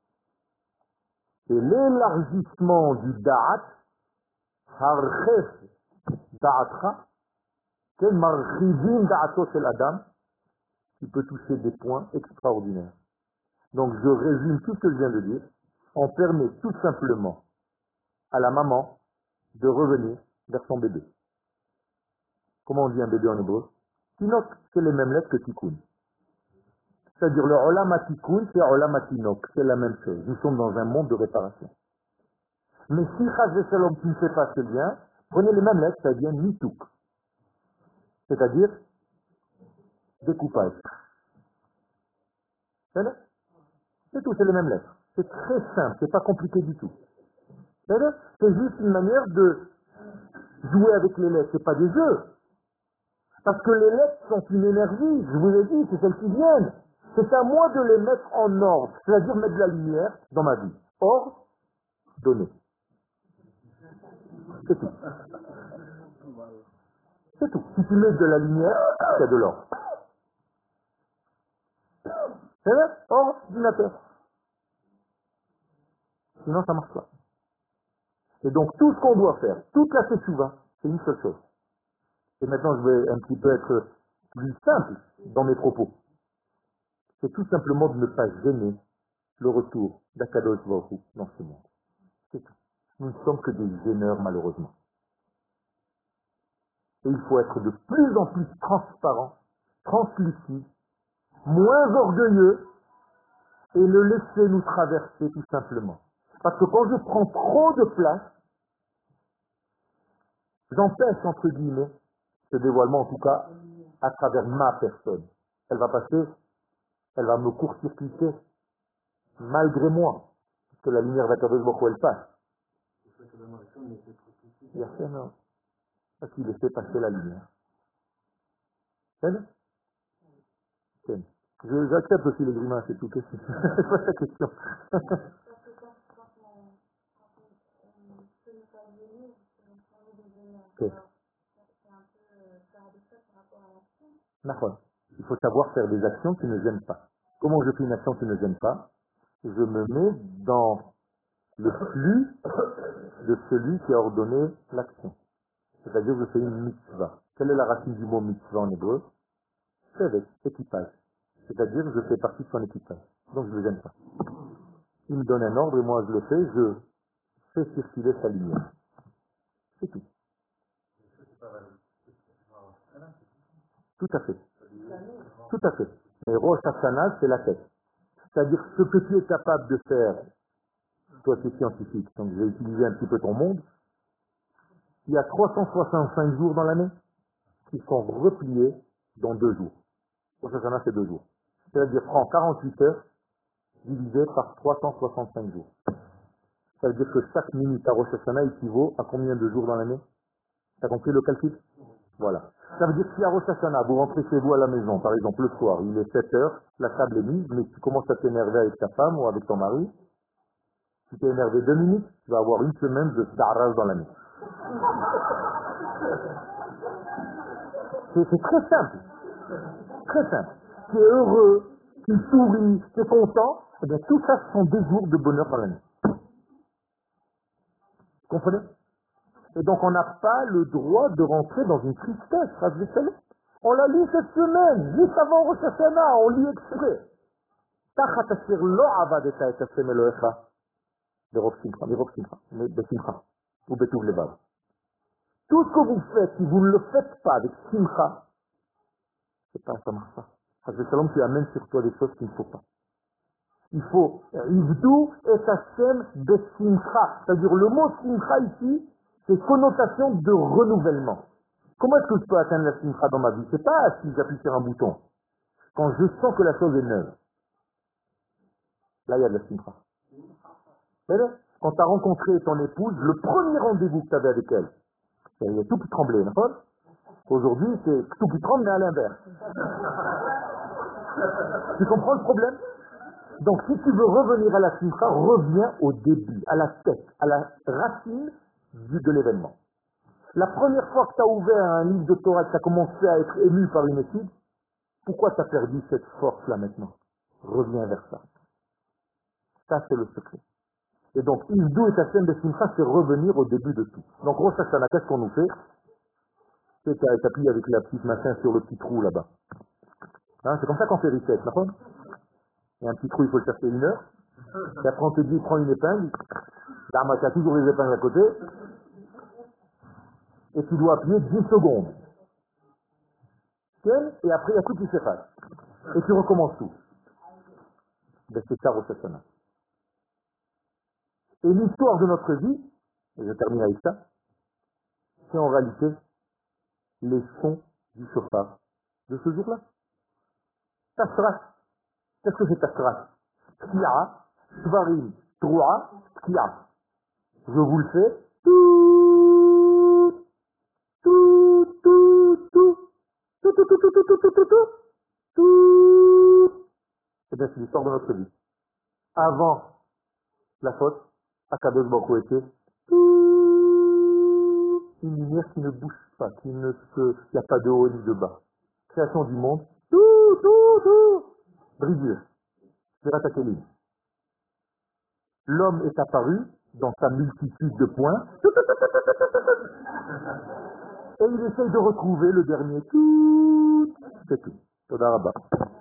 Et l'élargissement du da'at, harchef da'atra, quel marchivin da'ato shel adam, qui peut toucher des points extraordinaires. Donc je résume tout ce que je viens de dire. On permet tout simplement à la maman de revenir vers son bébé. Comment on dit un bébé en hébreu? Tinok, c'est les mêmes lettres que tikkun. C'est-à-dire le olam tikkun, c'est olam tinok, c'est la même chose. Nous sommes dans un monde de réparation. Mais si Chaz Shalom, tu ne fais pas ce lien, prenez les mêmes lettres, ça devient mitouk. C'est-à-dire découpage. C'est là? C'est tout, c'est les mêmes lettres. C'est très simple, c'est pas compliqué du tout. C'est là? C'est juste une manière de jouer avec les lettres, c'est pas des jeux. Parce que les lettres sont une énergie, je vous l'ai dit, c'est celles qui viennent. C'est à moi de les mettre en ordre, c'est-à-dire mettre de la lumière dans ma vie. Or, donner. C'est tout. C'est tout. Si tu mets de la lumière, il y a de l'or. C'est vrai? Ordinateur. Sinon, ça marche pas. Et donc, tout ce qu'on doit faire, toute la teshuva, c'est une seule chose. Et maintenant, je vais un petit peu être plus simple dans mes propos. C'est tout simplement de ne pas gêner le retour d'Akadosh Baruch Hu dans ce monde. C'est tout. Nous ne sommes que des gêneurs, malheureusement. Et il faut être de plus en plus transparent, translucide, moins orgueilleux, et le laisser nous traverser tout simplement. Parce que quand je prends trop de place, j'empêche, entre guillemets, ce dévoilement, en tout cas, à travers ma personne. Elle va passer, elle va me court-circuiter, malgré moi, parce que la lumière d'Akadosh Baruch Hu, elle passe. Bien sûr, non. Parce qu'il laissait passer la lumière. C'est C'est Je, j'accepte aussi les grimaces et tout. C'est pas la question. Okay. D'accord. Il faut savoir faire des actions qui ne gênent pas. Comment je fais une action qui ne gêne pas? Je me mets dans le flux de celui qui a ordonné l'action. C'est-à-dire que je fais une mitzvah. Quelle est la racine du mot mitzvah en hébreu? C'est avec équipage. C'est-à-dire que je fais partie de son équipage. Donc je ne le gêne pas. Il me donne un ordre et moi je le fais, je fais circuler sa lumière. C'est tout. Tout à fait. Tout à fait. Et Rosh Hashanah, c'est la tête. C'est-à-dire ce que tu es capable de faire, toi tu es scientifique, donc je vais utiliser un petit peu ton monde, il y a trois cent soixante-cinq jours dans l'année qui sont repliés dans deux jours. Rosh Hashanah, c'est deux jours. C'est-à-dire prends quarante-huit heures divisé par trois cent soixante-cinq jours. Ça veut dire que chaque minute à Rosh Hashanah équivaut à combien de jours dans l'année? Tu as compris le calcul? Voilà. Ça veut dire que si à Rosh Hashanah, vous rentrez chez vous à la maison, par exemple le soir, il est sept heures, la table est mise, mais tu commences à t'énerver avec ta femme ou avec ton mari, tu t'es énervé deux minutes, tu vas avoir une semaine de darras dans l'année. C'est, c'est très simple. Très simple. Tu es heureux, tu souris, tu es content, eh bien tout ça ce sont des jours de bonheur dans l'année. Vous comprenez? Et donc on n'a pas le droit de rentrer dans une tristesse. On l'a lu cette semaine, juste avant Rosh Hashanah, on lit exprès. Tachat asher lo avadeta et Hashem Elohecha, berov simcha, berov simcha, besimcha, ou betuv levav. Tout ce que vous faites, si vous ne le faites pas avec simcha, c'est pas, ça marche pas. Hashem Shalom, tu amènes sur toi des choses qu'il ne faut pas. Il faut Ivdu et Hashem besimcha. C'est-à-dire le mot simcha ici, c'est connotation de renouvellement. Comment est-ce que je peux atteindre la simcha dans ma vie? C'est pas si j'appuie sur un bouton. Quand je sens que la chose est neuve. Là, il y a de la simcha. Quand tu as rencontré ton épouse, le premier rendez-vous que tu avais avec elle, il y a tout qui tremblait, d'accord? Aujourd'hui, c'est tout qui tremble, mais à l'inverse. Tu comprends le problème? Donc, si tu veux revenir à la simcha, reviens au début, à la tête, à la racine du, de l'événement. La première fois que tu as ouvert un livre de Torah, tu as commencé à être ému par une étude, pourquoi tu as perdu cette force-là maintenant? Reviens vers ça. Ça, c'est le secret. Et donc, Ivdu et Hashem de Simcha, c'est revenir au début de tout. Donc, Rosh Hashanah, qu'est-ce qu'on nous fait? C'est tu appuies avec la petite machin sur le petit trou là-bas. Hein, c'est comme ça qu'on fait reset, d'accord? Il y a un petit trou, il faut le chercher une heure. Et après, on te dit, prends une épingle. Là, tu as toujours les épingles à côté. Et tu dois appuyer dix secondes. Et après, il y a tout qui s'efface. Et tu recommences tout. Ben, c'est ça, Rosh Hashanah. Et l'histoire de notre vie, et je termine avec ça, c'est en réalité les sons du chauffard de ce jour-là. Tasrat. Qu'est-ce que c'est Tasrat? Tkia, Shvarim, Troua, Tkia. Je vous le fais. Tout, tout, tout, tout, tout, tout, tout, tout, tout, tout, tout, tout, tout, tout. Eh bien, c'est l'histoire de notre vie. Avant la faute, Akadosh Baruch Hu était tout, une lumière qui ne bouge pas, qui ne se, il n'y a pas de haut ni de bas. Création du monde, tout, tout, tout, brisure, Veratakeli. L'homme est apparu dans sa multitude de points, et il essaye de retrouver le dernier tout, c'est tout. Toda Rabba.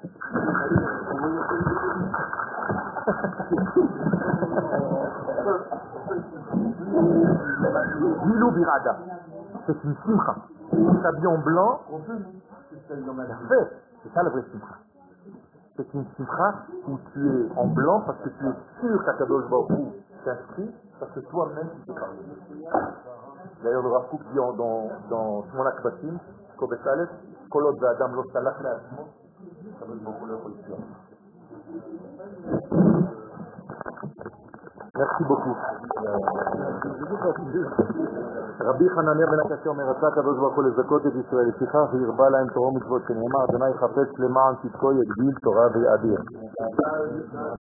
Gilou Birada, c'est une simcha. Tu s'habille en blanc, parfait, c'est ça la vraie simcha. C'est une simcha où tu es en blanc parce que tu es sûr qu'Akadosh Baruch Hu t'inscrit, parce que toi-même tu te parles. D'ailleurs, le Rav Kook dit dans, dans Shmona Kvasim, Kobesh Aleph, Kolot V'Adam Lo Salach Le'atzmo, Akadosh Baruch Hu le יכול לסלוח. Merci beaucoup. רבי חנניה בן הקשה אומר, רצה הקדוש ברוך הוא לזכות את ישראל, לפיכך הרבה להם תורה ומצוות, שנאמר, אדוני חפץ למען צדקו יגדיל תורה ויאדיר.